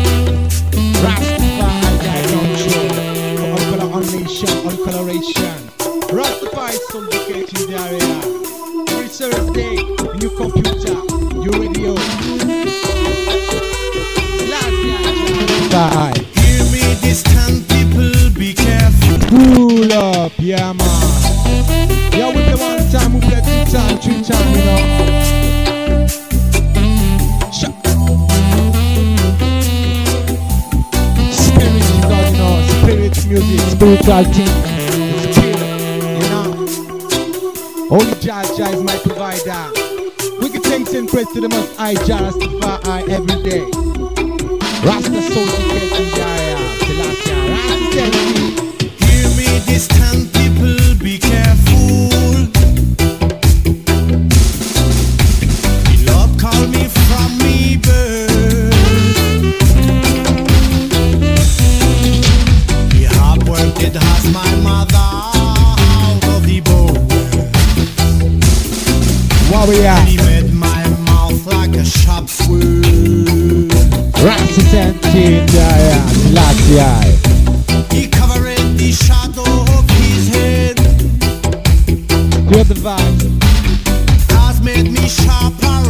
Rastafari, control. On color, on nation, on coloration. Rastafari Souldicated in the area. Every Thursday, in your computer, your radio. Hear me, distant people, be careful. Cool up, yeah, man. Yeah, we play one time, we play two time, three time, you know. Shut. Spirit, you got, you know, spirit music, spiritual thing. Only Jah Jah is my provider. Wicked thanks and praise to the most high Jah Rastafari every day. Rasta Souldicated in the area. Selassie, Rasta. Hear me, distant people, be careful. The Lord call me from me birth. The hard work did has my mother out of the bone. Warrior. He made my mouth like a sharp sword. Rasta Senti in the area. Selassie. He covered the shadow of his head. Hear the vibe. Has made me sharper.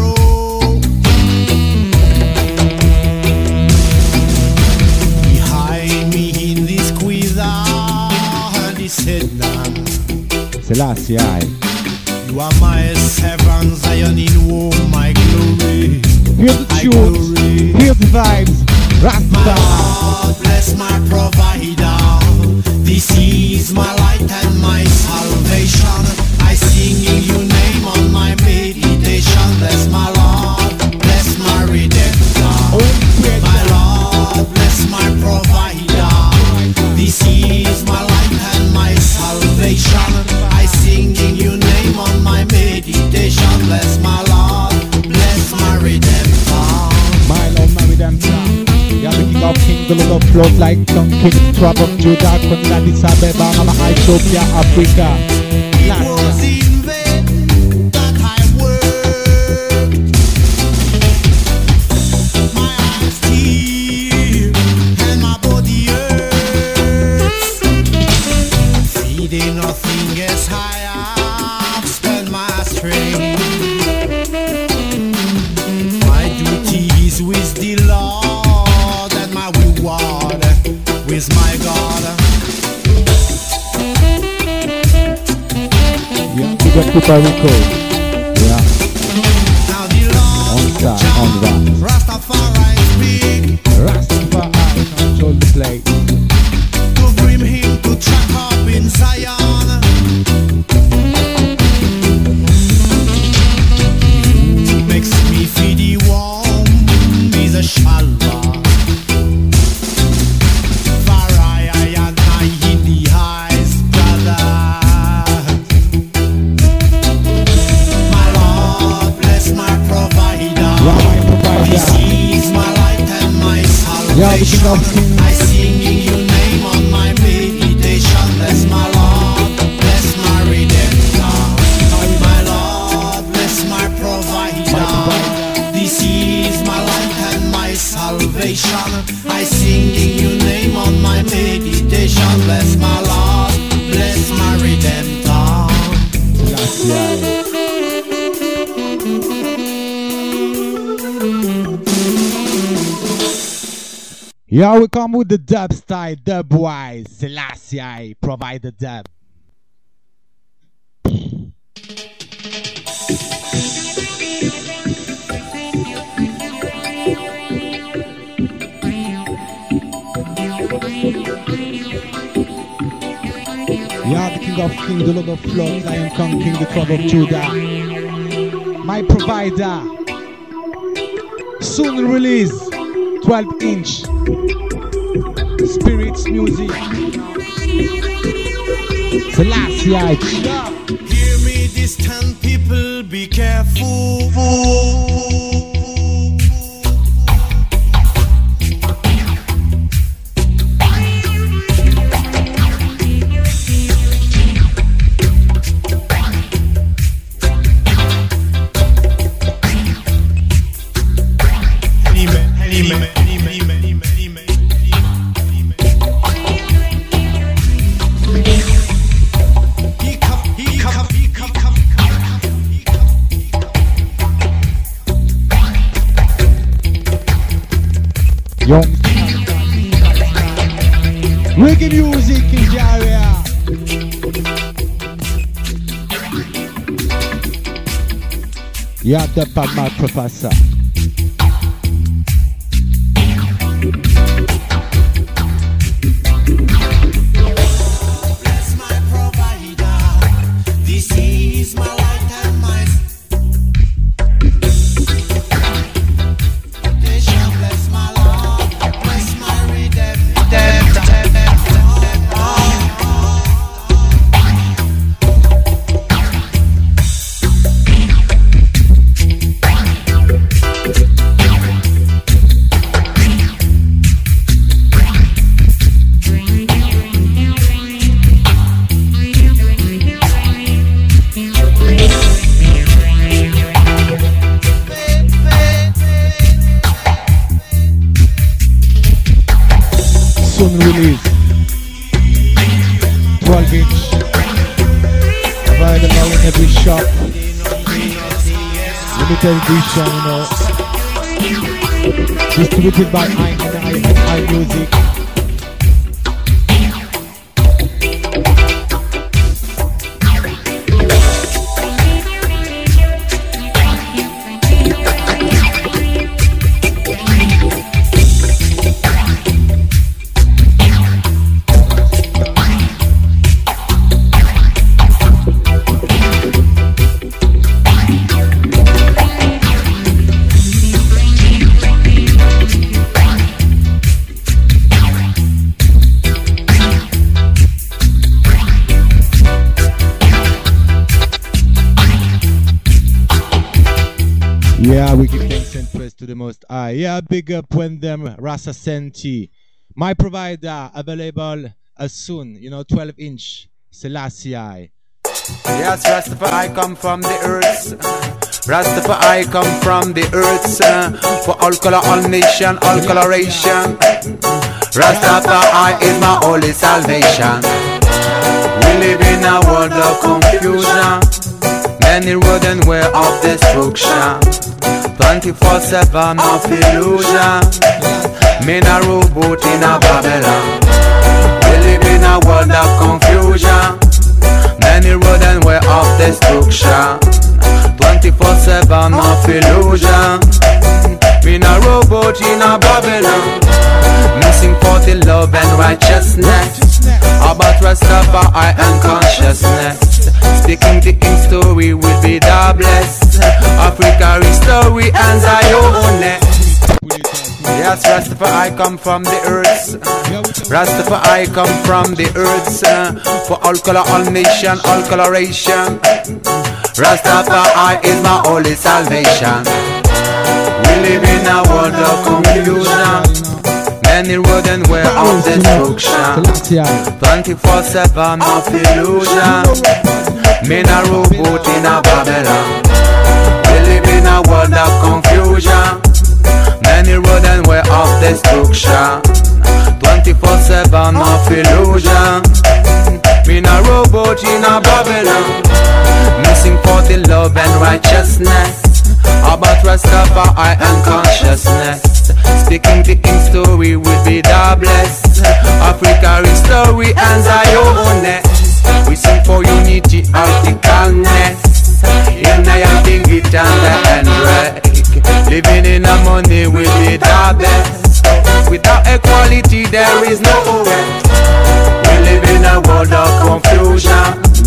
Behind me in this squeezer, and he said, nah. Selassie. You are my seven Zion in womb, my glory. Hear the tunes, hear the vibes. Rasta. My Lord, bless my provider. This is my light and my salvation. I sing in your name on my meditation. Bless my Lord, bless my redemptor. My Lord, bless my provider. This is my light and my salvation. I sing in your name on my meditation. Bless my Lord, bless my redemptor. My Lord, my redemptor. You're the king of kings, the Lord of lords, like King King, tribe of Judah, Queen Addis Ababa, Mama Ethiopia, Africa. It was in vain that I worked. My eyes tear and my body hurts. Feeding nothing as high, I've spent my strength. My duty is with the Lord, and my reward with my God. Yeah, big up Puerto Rico. Yeah. Now the Lord, On star, on that. Rastafari speak. Rastafari control the place. To bring him to track up in Zion. Who makes me feel the warm is a shalva. Farai and I in the eyes, brother. My Lord, bless my provider. This is my light and my salvation. I sing in your name on my meditation. Bless my Lord, bless my redemptor. My Lord, bless my provider. This is my light and my salvation. I sing in your name on my meditation. Bless my Lord, bless my redemptor. Yeah, we come with the dub style, dub wise. Selassie, provide the dub. King of Kings, the Lord of Lords, Lion King, King, the tribe of Judah. My provider. Soon release, twelve inch. Spirits music. Selassie. Hear me, distant people, be careful. Young reggae music in the area. You have the bad mad professor. Bless my provider. This is my light and my release twelve inch available in every shop, limited edition, you know, distributed by I Music. Yeah, we give thanks and praise to the Most High. Yeah, big up when them Rasa Senti. My provider available as soon, you know, twelve inch Selassie. Yes, Rastafari come from the earth. Rastafari come from the earth. Uh, for all color, all nation, all coloration. Rastafari is my only salvation. We live in a world of confusion. Many road and way of destruction. twenty-four seven of illusion. Me a robot in a Babylon. We live in a world of confusion. Many road and way of destruction. twenty-four seven of illusion. Me a robot in a Babylon. Missing forth in love and righteousness. About Rastafari and consciousness. Speaking the king story will be the blessed. Africa history and Zion. Yes, Rastafari come from the earth. Rastafari come from the earth. For all color, all nation, all coloration. Rastafari is my only salvation. We live in a world of confusion. Many road and way of destruction. twenty-four seven of illusion. Me a robot in a Babylon. We live in a world of confusion. Many road and way of destruction. twenty-four seven of illusion. Me a robot in a Babylon. Missing forth in love and righteousness. About Rastafari and consciousness. Speaking the king story will be the blessed. Africa history and Zion. We sing for unity, articleness. In I am the it and the handbrake. Living in harmony will be the best. Without equality there is no way. We live in a world of confusion.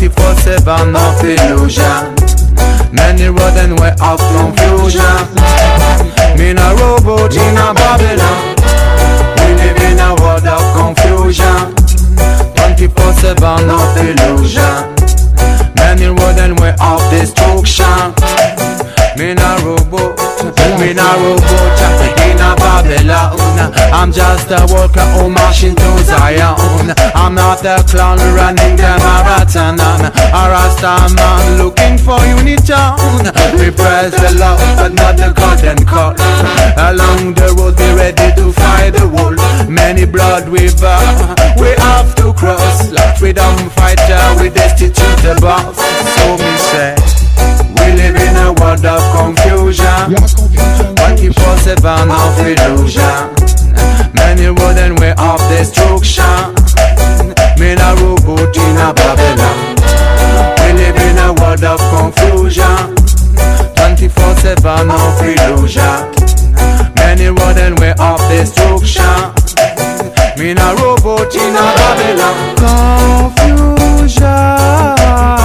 twenty-four seven of illusion. Many road and way of confusion. Me na robot in a Babylon. We live in a world of confusion. twenty-four seven of illusion. Many road and way of destruction. Me na robot, me na robot in a Babylon. I'm just a worker who marching to Zion. I'm not a clown running the marathon. A Rasta man looking for unity. We praise the Lord, but not the golden cut. Along the road we ready to fight the wolf. Many blood river we have to cross. Like freedom fighter we destitute the boss. So me say, we live in a world of confusion. twenty-four seven of illusion. Many road and way of destruction. Me na robot in a Babylon. We live in a world of confusion. twenty-four seven of illusion. Many road and way of destruction. Me na robot in a Babylon. Confusion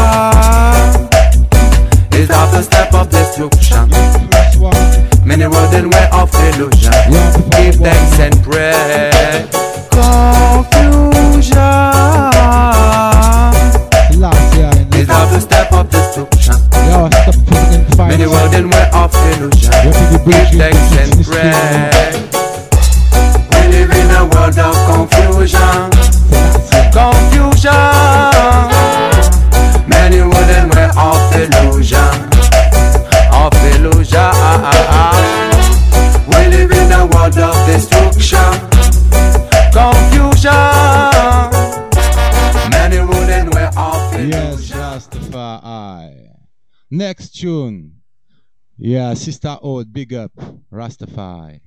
is the first step of destruction. Many road and way of illusion. Give thanks and pray. Confusion is the first step of destruction. Many road and way of illusion. Give thanks and pray. We live in a world of confusion. Confusion. Many road and way of illusion. Of illusion. We live in a world of destruction. Confusion. Many road and way of illusion. Yes, Rastafari. Next tune. Yeah, Sister Old, big up. Rastafari.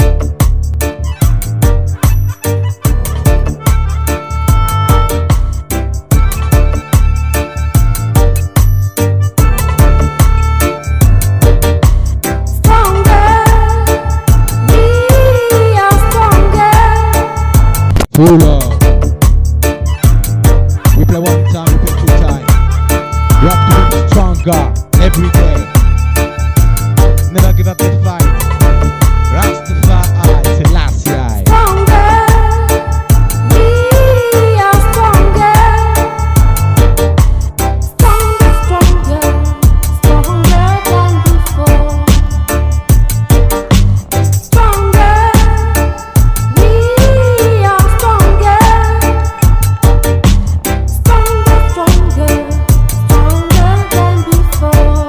Full love. We play one time, we play two times. You have to be stronger every day. Never give up the fight. Rastafari, Selassie. Stronger, we are stronger. Stronger, stronger, stronger than before. Stronger, we are stronger. Stronger, stronger, stronger than before.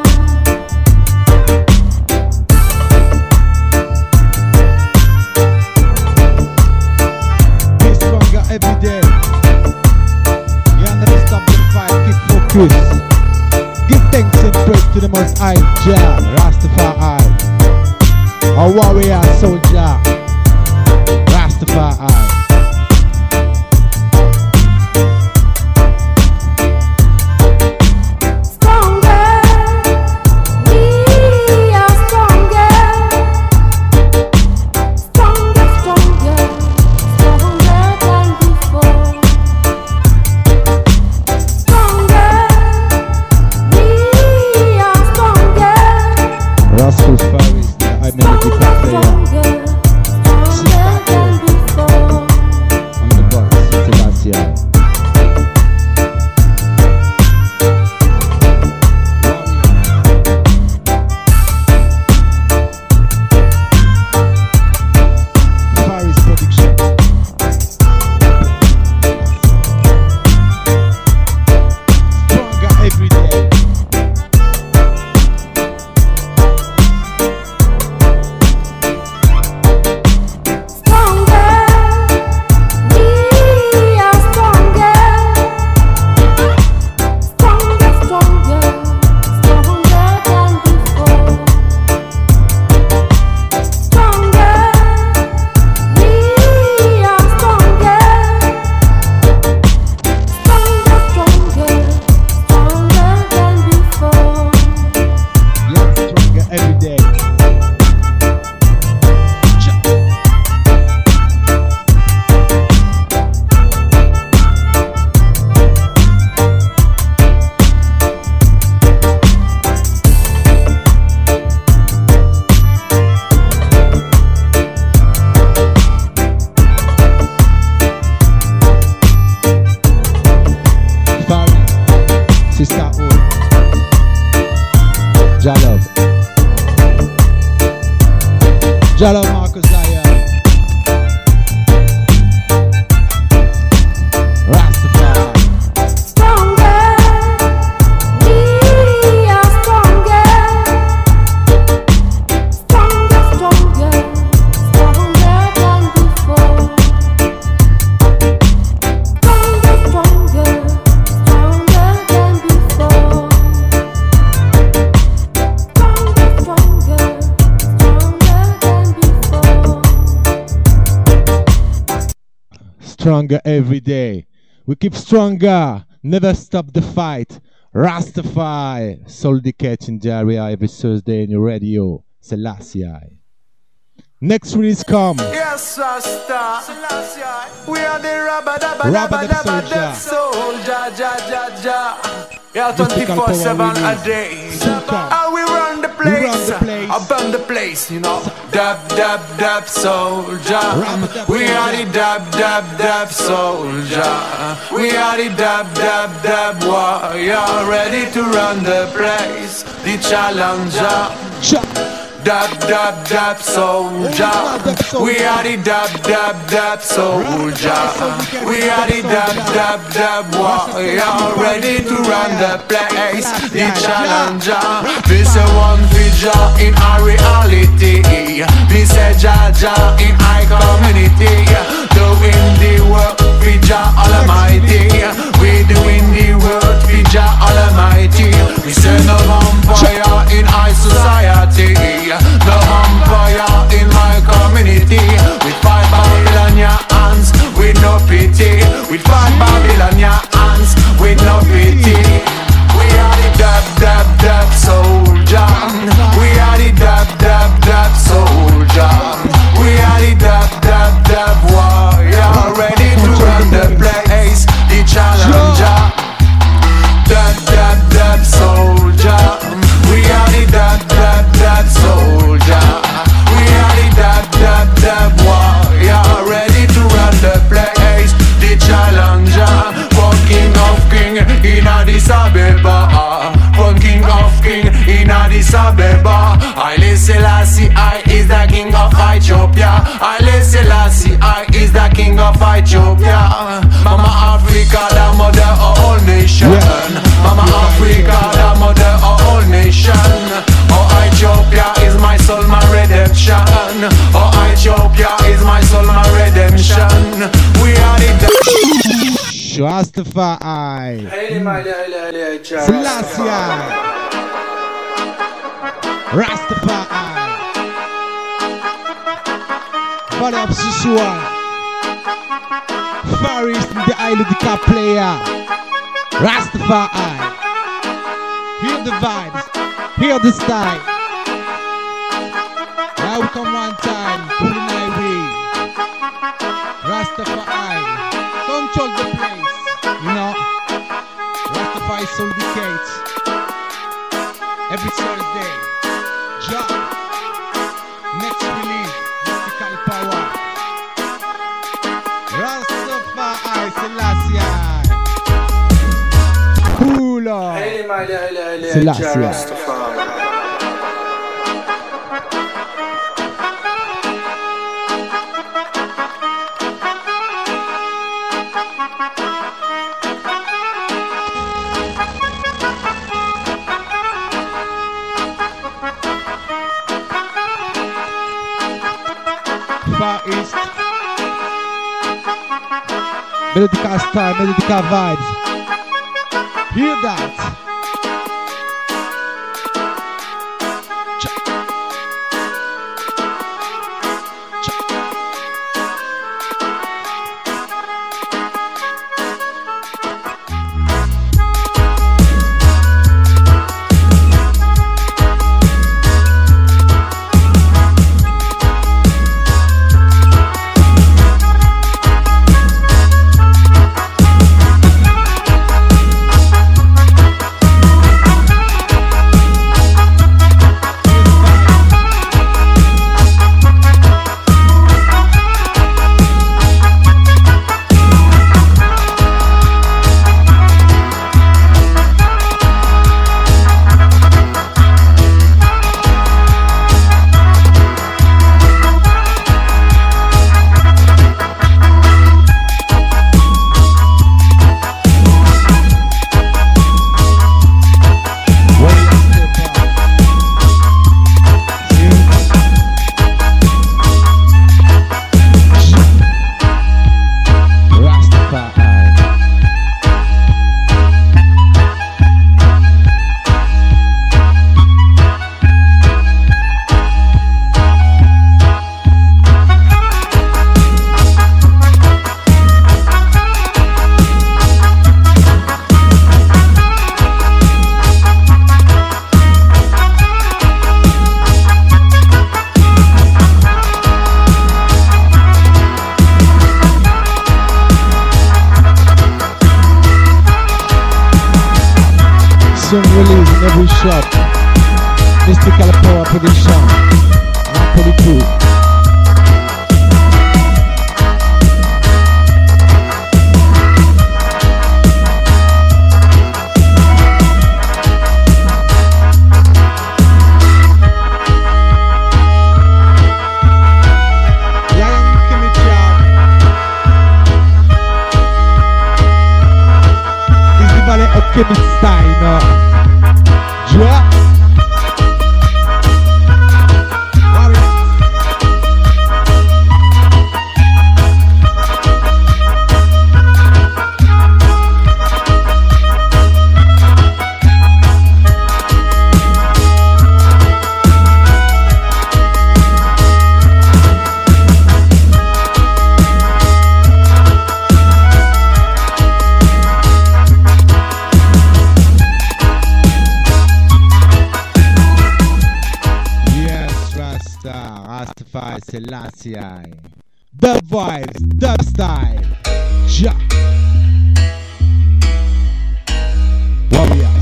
Be stronger every day. You never stop the fight, keep focus. Give thanks and praise to the Most High Jah, Rastafari. A warrior soldier, Rastafari. Stronger, we are stronger. Stronger, stronger, stronger than before. Stronger, we are stronger. Rascals Faris, the high melody player. Stronger, stronger than before. Jalab. Jalab Marcus Zion. Rastafari. Stronger, we are stronger. Stronger, stronger, stronger than before. Stronger, stronger, stronger than before. Stronger, stronger, stronger than before. Stronger every day. We keep stronger. Never stop the fight. Rastafari. Soul Decay in the area every Thursday in your radio. Selassie. Next release come. Yes, Rasta. We are the Rabba Dabba Rabba Dabba Dabba Dabba Dabba Soldier. Ja, ja, ja. Yeah, twenty-four seven a day. And we run the place. I burn the place, you know. Dab, dab, dab, soldier. We are the dab, dab, dab, soldier. We are the dab, dab, dab warrior. Ready to run the place. The challenger. Dab, dab, dab, soldier. We are the dab, dab, dab, soldier. We are the dab, dab, dab, warrior. Ready to run the place, the challenger. This is one feature in our reality. This is Jaja in our community. Doing the work, feature Almighty. We doing the work, feature Almighty. We send a vampire in our society. The vampire in my community. We fight Babylonian hands with no pity. We fight Babylonian hands with no pity. We are the dab dab dab soldier. We are the dab dab dab soldier. We are the dab dab dab warrior. Ready to run the place, the challenger. Dab dab dab soldier. We are the dab dab dab soldier. We are the dab dab dab warrior. Ready to run the place, the challenger. For king of king in Addis Abeba. For king of king in Addis Abeba. Haile Selassie I is the king of Ethiopia. Haile Selassie I is the king of Ethiopia. Mama Africa, the mother of all nations. Mama Africa, the mother of all nations. Oh, Ethiopia is my soul, my redemption. Oh, Ethiopia is my soul, my redemption. We are the Rastafari. Selassie. Rastafari. Father of Sisua. Faris in the Isle of the Cap player. Rastafari. Hear the vibes. Hear the style. Now we come one time. Pulling highway. Rastafari. Control the place. You know. Rastafari Soul Decay. Every Thursday. Job. Next release. Mystical power. Rastafari Selassie. Hula. Selassie. Far East. Melodica style, Melodica vibes. Hear that? release in every shop. Mystical Power Production. Napoli two. Keep it style, no? Drop. Selassie, dub vibes, dub style, ja. Warriors.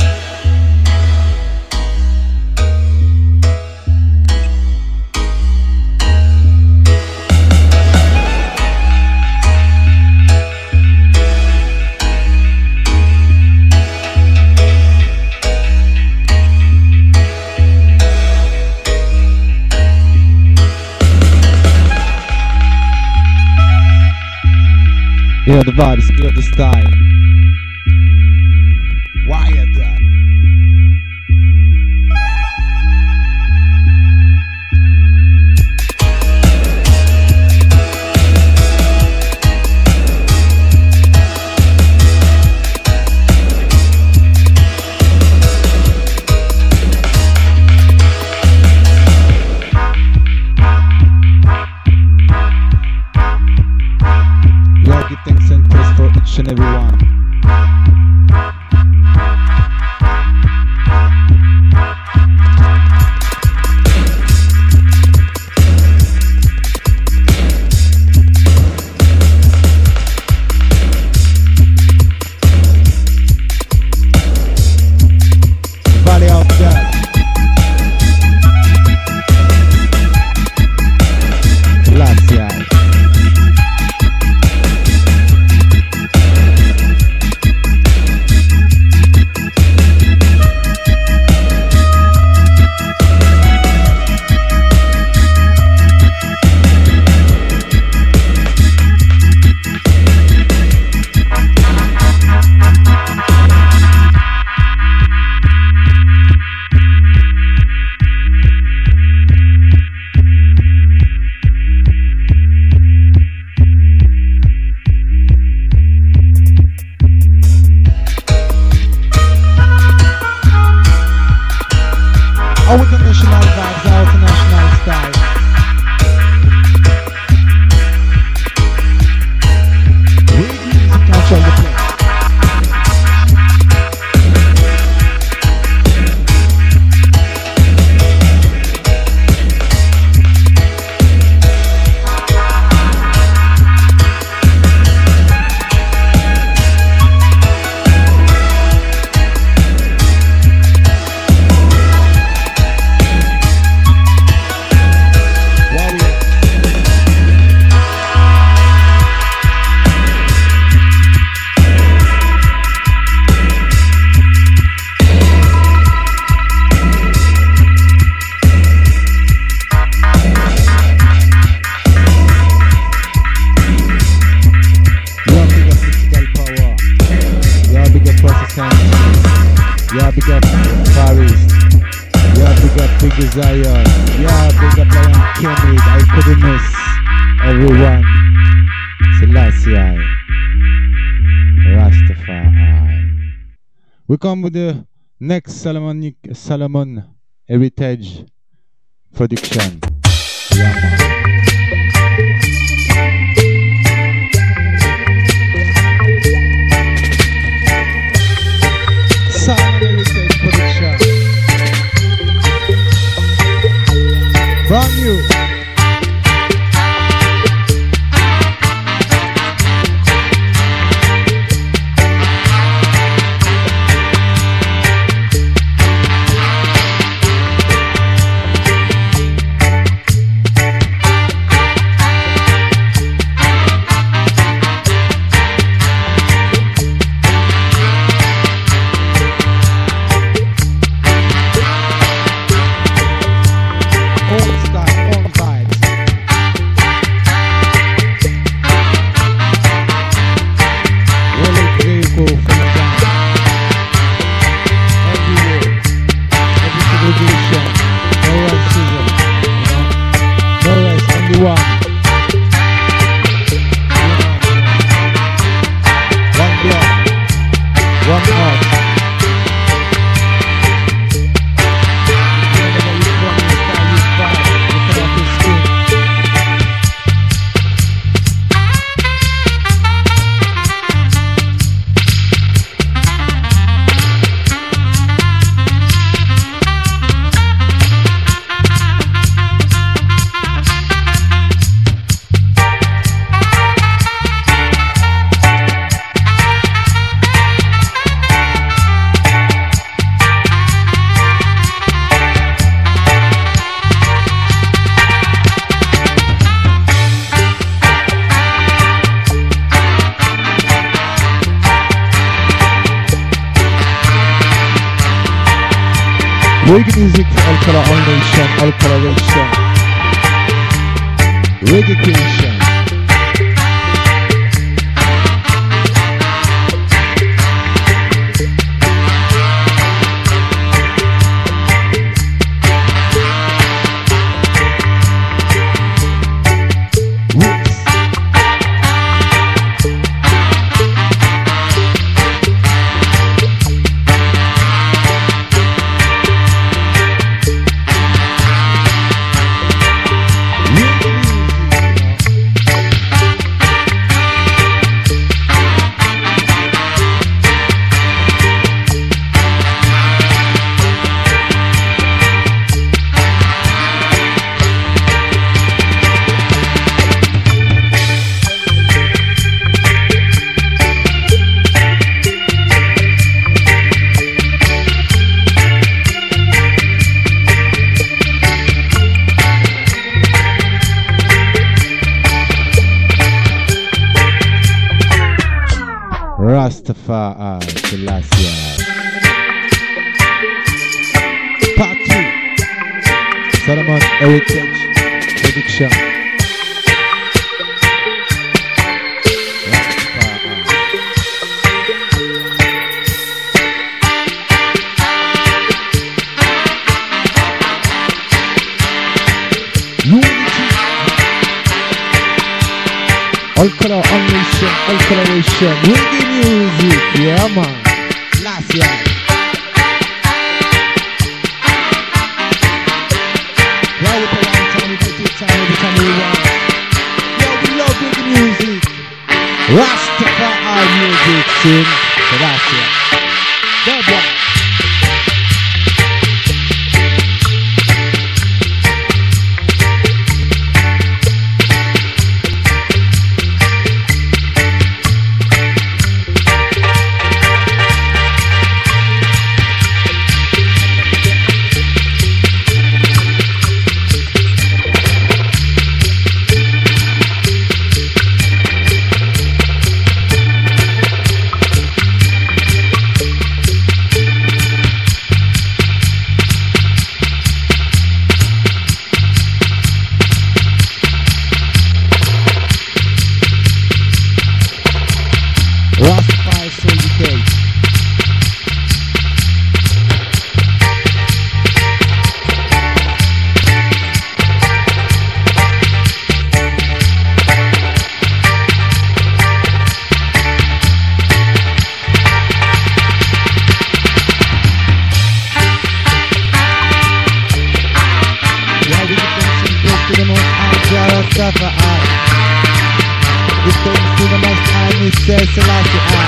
Hear the vibes, hear the style. Wired up. Thanks and praise for each and every one. Valley of Death. Grazie. Our international vibes, our international style. We need to control the place. Yeah, big up Paris. Yeah, big up Big Zion. Yeah, big up Lion Kenny. I couldn't miss everyone. Selassie, Rastafari. We come with the next Solomonic Solomon Heritage production. Yeah, man. Brand new. Reggae music for all color, all nation, all coloration. Reggae creation. Rastafari Selassie. Part two. Solomon Heritage Production. All color, all nation, all coloration. Reggae music, yeah man. Last year. Yeah, we put one time, we take it time, every time we want. Yeah, we love reggae music. Rastafari music, sing. So that's it. That one. Rastafari Syndicate. Yeah, we can sing close to the most high, Rastafari. This thing to the most high, Mister Selassie I.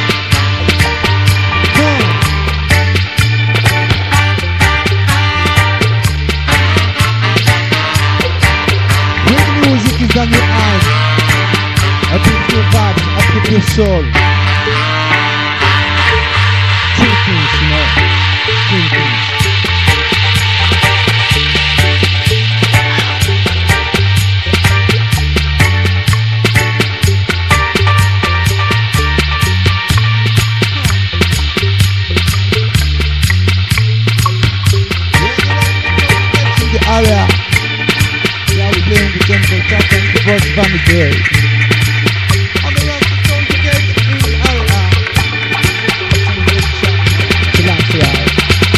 Reggae music is on your eyes. Uplift your body, uplift your soul. Thinkings, you know. Thinkings. Area. Yeah, we're playing the temple track and the first family day. On the road to Syndicate in the area. The last ride.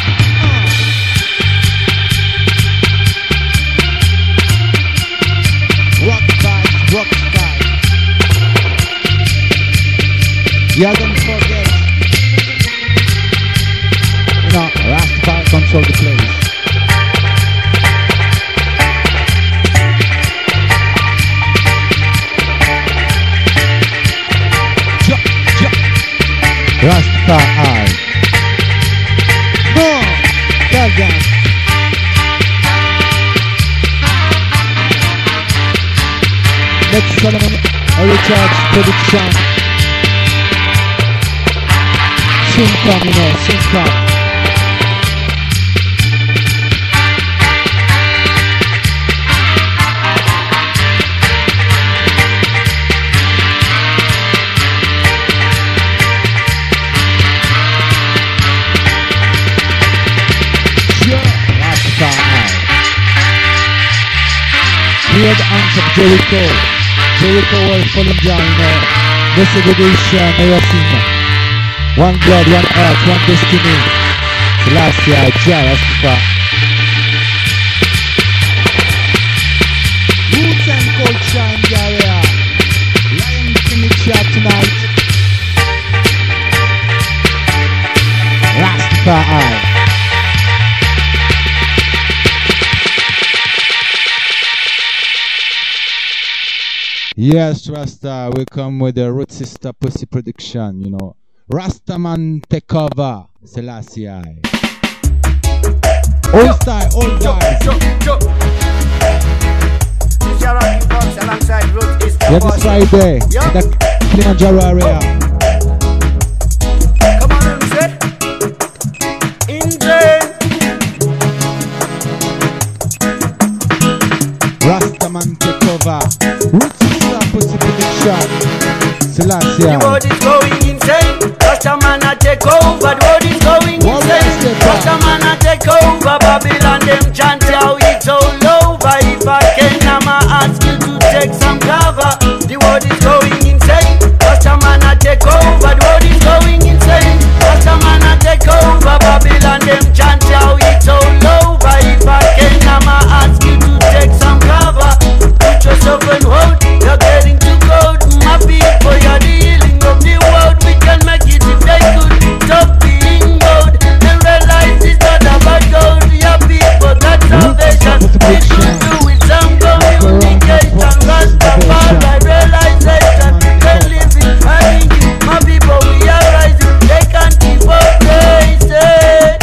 Rock vibes, rock vibes. Yeah, don't forget. You know, Rastafari control the place. Rastafari. No, Gaga. Next Solomon Heritage Production. Soon come, you know, soon come. the hands of Jericho. Jericho will fall in down, you know. No segregation, no racism. One blood, one earth, one destiny. The last year, Jah Rastafari. Roots and culture in the area. Lion in the chat tonight. Rastafari. Yes, Rasta, we come with the Root Sister Pussy Production, you know. Rastaman take over, Selassie I. Old style, old guys. Yeah, this Friday, in the Kilimanjaro area. Come on and say, Rastaman take over. Root Sister Pussy Production, Selassie I. The world is going insane. Rastaman a take over. The world is going insane. Rastaman a take over. Babylon them chant how it's all over. If I can, I'ma ask you to take some cover. The world is going insane. Rastaman a take over. The world is going insane. Rastaman a take over. Babylon them chant how it's all over. If I can, I'ma ask you to take some cover. Put yourself in hold. You're getting too cold. My people, you're the healing of the world. We can make it if they could. Stop being bold and realize it's not about gold. Your people, that's salvation. It could do with some communication. Rastafari realization. They live in hiding. My people, we are rising. They can't keep up racing.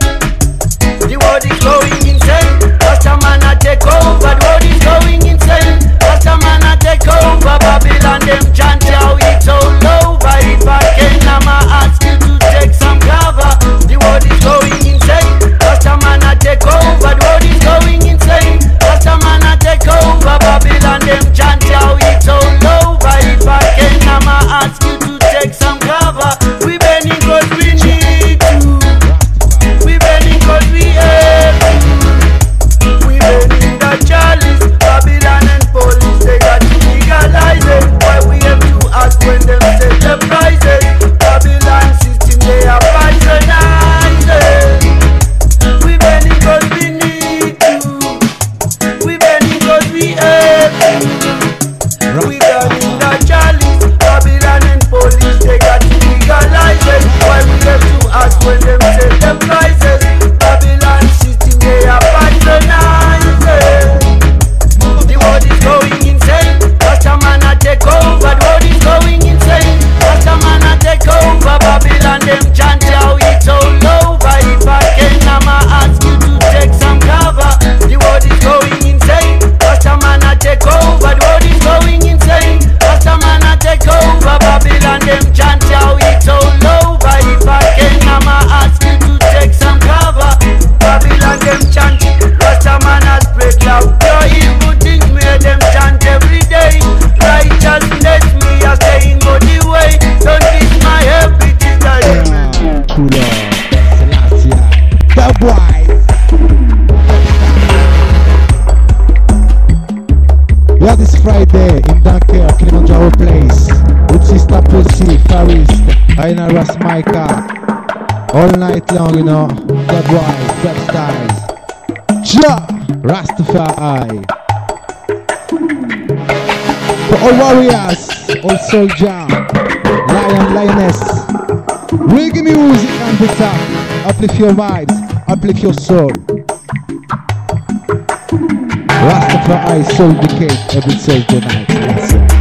The world is going insane. Rastaman a take over. The world is going insane. Rastaman a take over. Babylon them chant how it's all over. If I can, I'ma ask you to take some cover. The world is going insane. Rastaman a take over. The world is going insane. Rastaman a take over. Babylon them chant how it's all over. If I can, I'ma ask you to take some cover. We burning 'cause we need to. We burning 'cause we have to. We burning the chalice. Babylon and police, they got to legalize it. Why we have to ask when them set the prices? Babylon system, they are patronizing. We burning 'cause we need to. We burning 'cause we have to. We burning the chalice. Babylon and police, they got to legalize it. Why we have to ask when them set the prices? Babylon system, they are patronizing. The world is going insane. Rastaman a take over. The world is going insane. Rastaman a take over. Babylon them chant how it's all over. If I can, I'ma ask you to take some cover. The world is going insane. Rastaman a take over. The world is going insane. Rastaman a take over. Babylon them chant how it's all over. If I can, I'ma ask you to take some cover. Babylon them chant. Rastaman a spread love. Your evil things made them chant every day. Righteousness me a saying go the way. Don't miss my help, it is the amen. Cooler, Selassie I. The boy. Yeah, this Friday in Dunkirk, Kilimanjaro Place. With Sister Pussy, Paris, Aina Ras Micah. All night long, you know. The boy, Step Styles. Jah Rastafari. For all warriors, all soldier, lion, lioness. Reggae music and the top. Uplift your vibes, uplift your soul. Rastafari soul decade every Thursday night. That's it.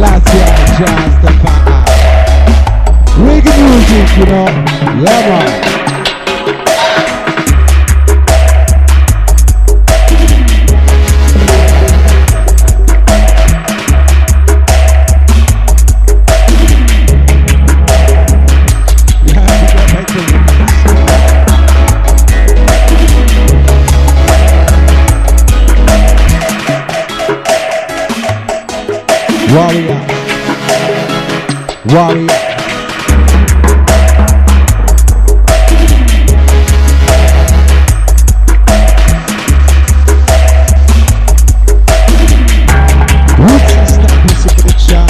Selassie, Rastafari. Reggae music, you know. Yeah, man. Warrior, warrior. Roots establish prediction.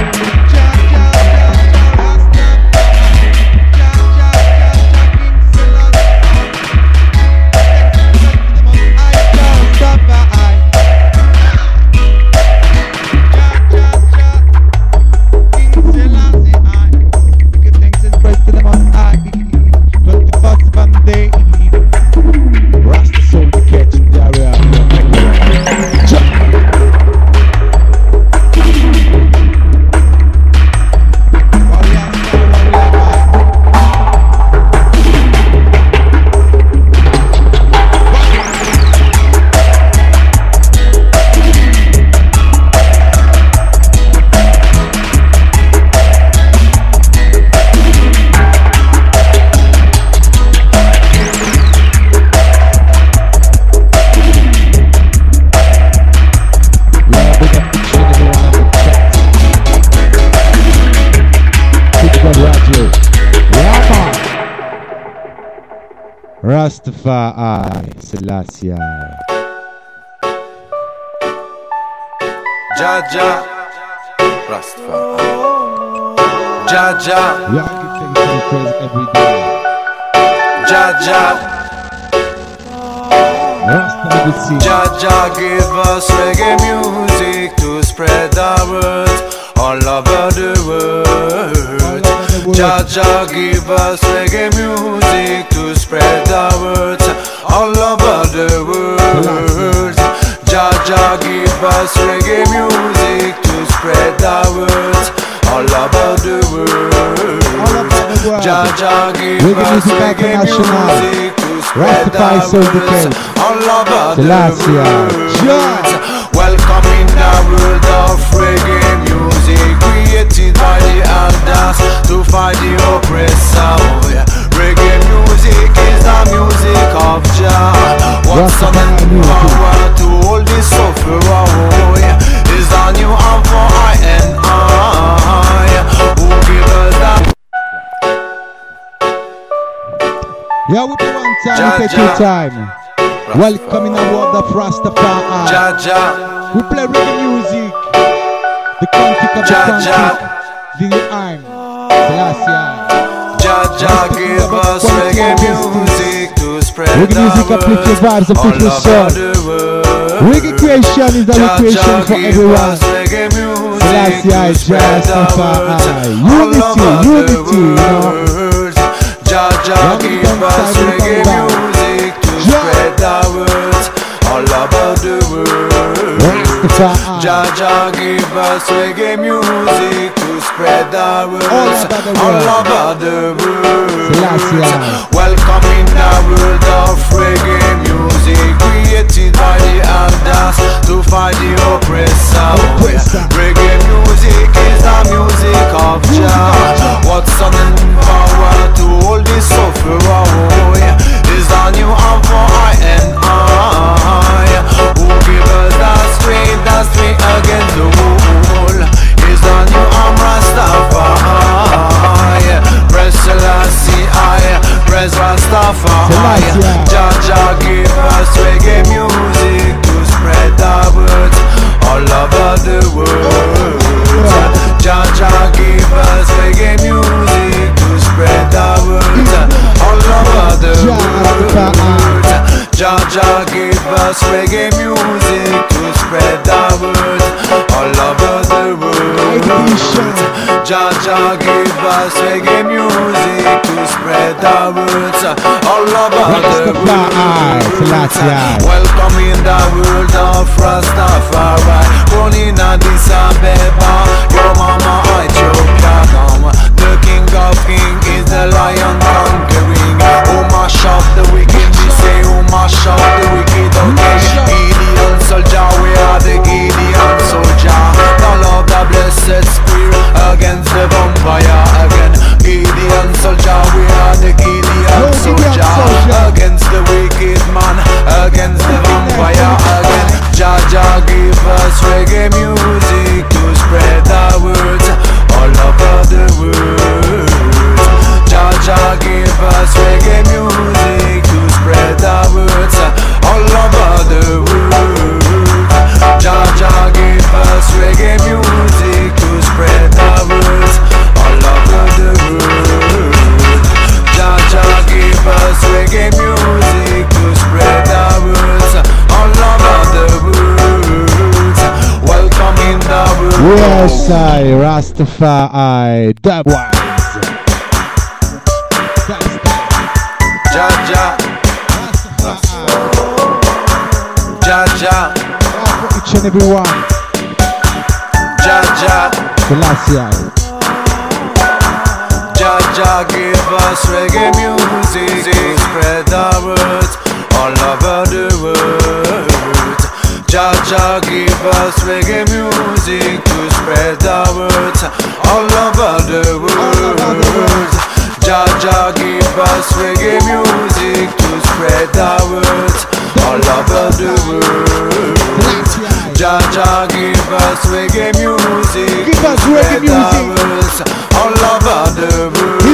Rastafari, Selassie. Jaja, Rastafari. Jaja, we are giving thanks to the praise every day. Jaja, Rastafari. Jaja give us reggae music to spread our words all over the world. Jaja give us reggae music to spread our words all over the world. Jaja give us reggae music to spread our words all over the world. Jaja give us reggae music to spread our words all over the world. Welcome in the world of reggae music, created by the elders to fight the oppressor. Oh, yeah. Reggae music is the music of Jah. What's on the power to hold the sufferer? Oh, yeah. Is the new arm for I and I. Who give us that? Yeah, we do one time, we take your time. Welcome in the world of Rastafari. Jaja. We play reggae music. The country of the country. The arm. Selassie. Jaja give us reggae music to spread reggae music uplift your vibes, uplift your soul. Reggae creation is the recreation for everyone. Selassie, Rastafari. Unity, unity, you know. Jaja give us reggae music to spread our words all over the world. Jaja give us reggae music to spread our words all over the world. Welcome in the world of reggae music, created by the elders to fight the oppressor. Reggae music is the music of Jah. What's on the power to hold the sufferer? Is the new arm for I and I. Who give us that strength, that strength against the wall? Is the new arm Rastafari. Press Selassie, press Rastafari. Jaja give us reggae music to spread our words all over the world. Jaja give us reggae music to spread our words all over the world. Jaja give us reggae music to spread our words all over the world. Jaja give us reggae music to spread our words all over the world. Welcome in the world of Rastafari. Born in Addis Ababa, give us reggae music to spread the words all over the world. Jah Jah give us reggae music to spread the words all over the world. Jah Jah give us reggae music to spread the words all over the world. Jah Jah give us reggae music to spread the words all over the world. Welcome in the world. Yes, I Rastafari dubwise. Jah Jah, Jah Jah, for each and every one. Jah Jah, Selassie. Jah Jah give us reggae music to spread the words all over the world. Jah Jah give us reggae music to spread the words all over the world. Jah Jah give us reggae music to spread the words all over the world. Jah Jah give us reggae music Give us to reggae spread the music. words all over the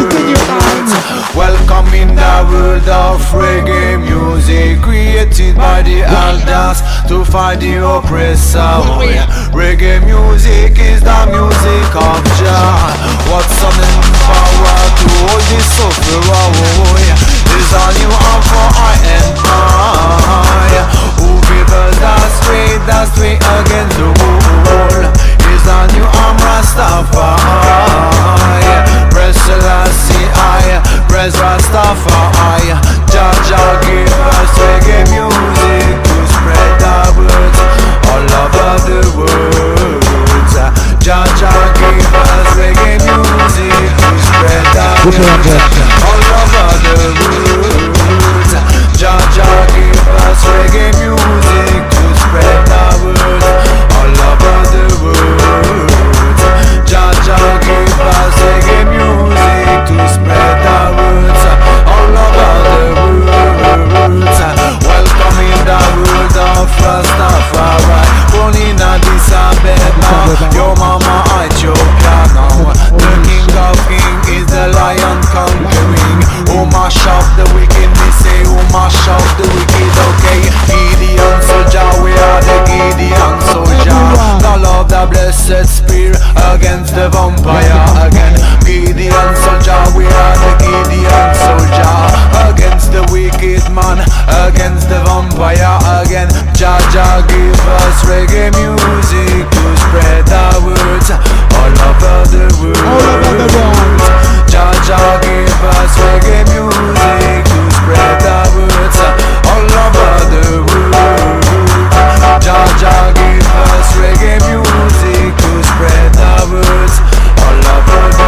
world. Welcome in the world of reggae music, created by the elders to fight the oppressor. Oh, yeah. Reggae music is the music of Jah. What's on in power to hold the sufferer? Oh, yeah. Is all you have for I and I. Who give us the straight, the straight against the wall? Is all you arm Rastafari. Press Selassie I, press Rastafari. Jah Jah give us reggae music to spread the words all over the world. Jah Jah give us reggae music to spread the words all over the world. Jah Jah give us reggae music to spread the words all over the world. Jah Jah give us reggae music to spread the words all over the world. Welcome in the world of Rastafari. Born in Addis Ababa, your mama Ethiopia now. The king of kings is the lion conquering. Who mash up the wicked, they say who mash up the wicked, okay. Gideon soldier, we are the Gideon soldier. The love the blessed spear against the vampire again. Gideon soldier, we are the Gideon soldier. Against the wicked man, against the vampire again. Jah Jah give us reggae music to spread the words all over the world. Jah Jah give us reggae music to spread the words all over the world. Jah Jah give us reggae music to spread the words all over the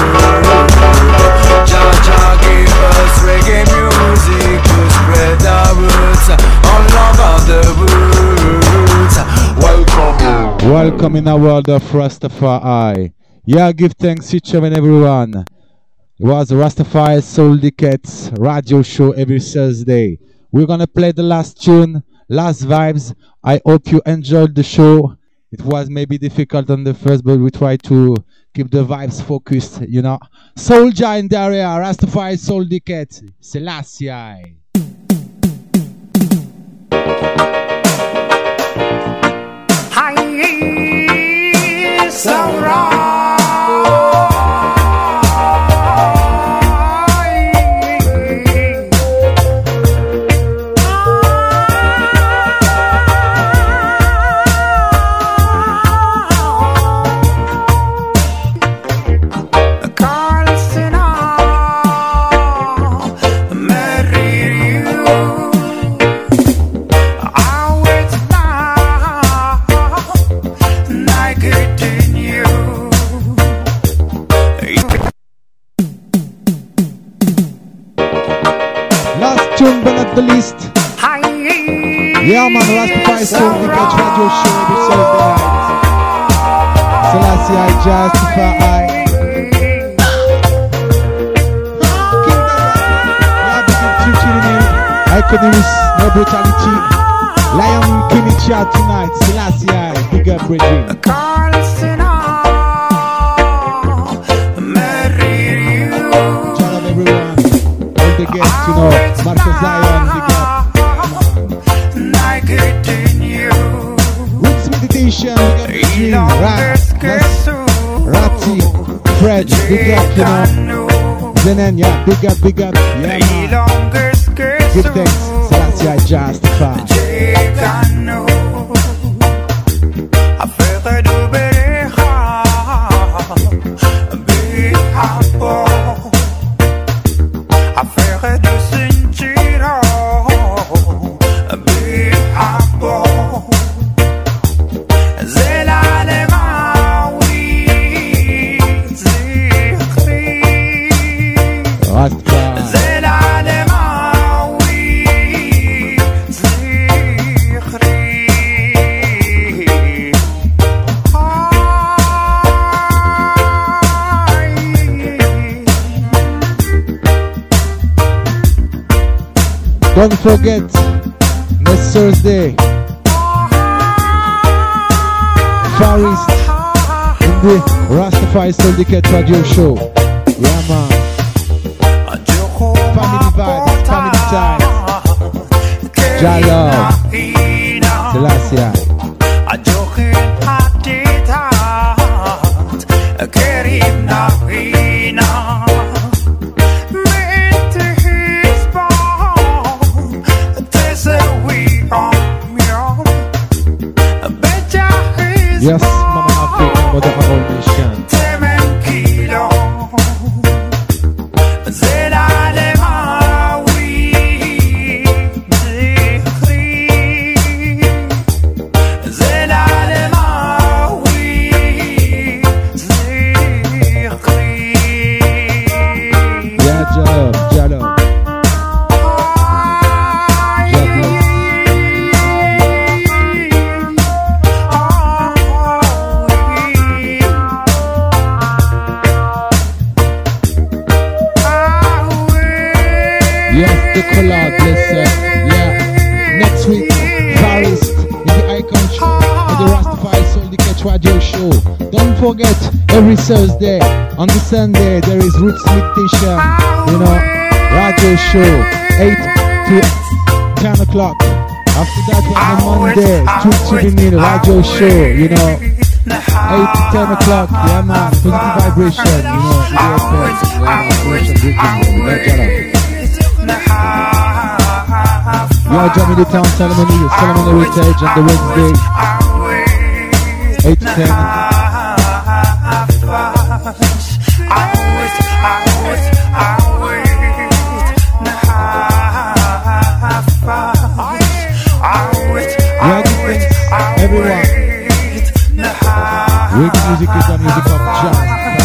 world. Jah Jah give us reggae music to spread the words all over the world. Welcome. Welcome in a world of Rastafari. Yeah, give thanks each and everyone. It was Rastafari Soul Decades radio show every Thursday. We're gonna play the last tune, last vibes. I hope you enjoyed the show. It was maybe difficult on the first, but we try to keep the vibes focused, you know. Soldier in the area, Rastafari Soul Decades, Selassie. Hi, so wrong. Tune, but not the least. Yeah, man, Rastafari Soul Decades radio show every Thursday night. Selassie I, Justify. Yeah, begin to tune in. Iconis, no brutality. Lion Kinich. shout tonight. Selassie I, big up Bridget. Shout out everyone. All the guests, you know. Marcus Zion, big up. Roots Meditation, big up Bridget. Rat, Ratty, Fred, big up, you know. Zenen, yeah, big up, big up. Yeah, man. Give thanks. Selassie I justify. Don't forget, next Thursday, Far East in the Rastafari Syndicate Radio Show. Yeah, man. Family vibes, family ties. Jalo, Selassie. Yes, Mama Africa, Mother of all nations. Yeah, Jalo, Jalo. Yes, the collab, listen, yeah. Next week, Far East in the Icon Show and the Rastafari Syndicate Radio Show. Don't forget, every Thursday, on the Sunday, there is Roots Meditation, you know, Radio Show, eight to ten o'clock. After that, on Monday, Street to the Middle Radio Show, you know, eight to ten o'clock, yeah man, positive vibration, you know, the airport, yeah, vibration, vibration, vibration. We are jamming the town, Solomon, Solomon Heritage on the Wednesday, eight to ten. We are giving everyone. Reggae music is the music of jazz.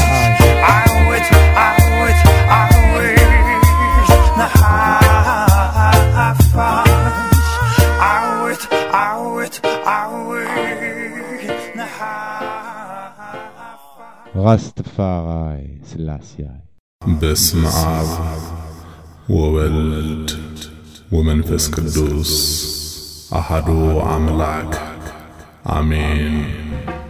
Rastafari Selassie. باسم آب وولد ومنفس قدوس أحد أملاك آمين.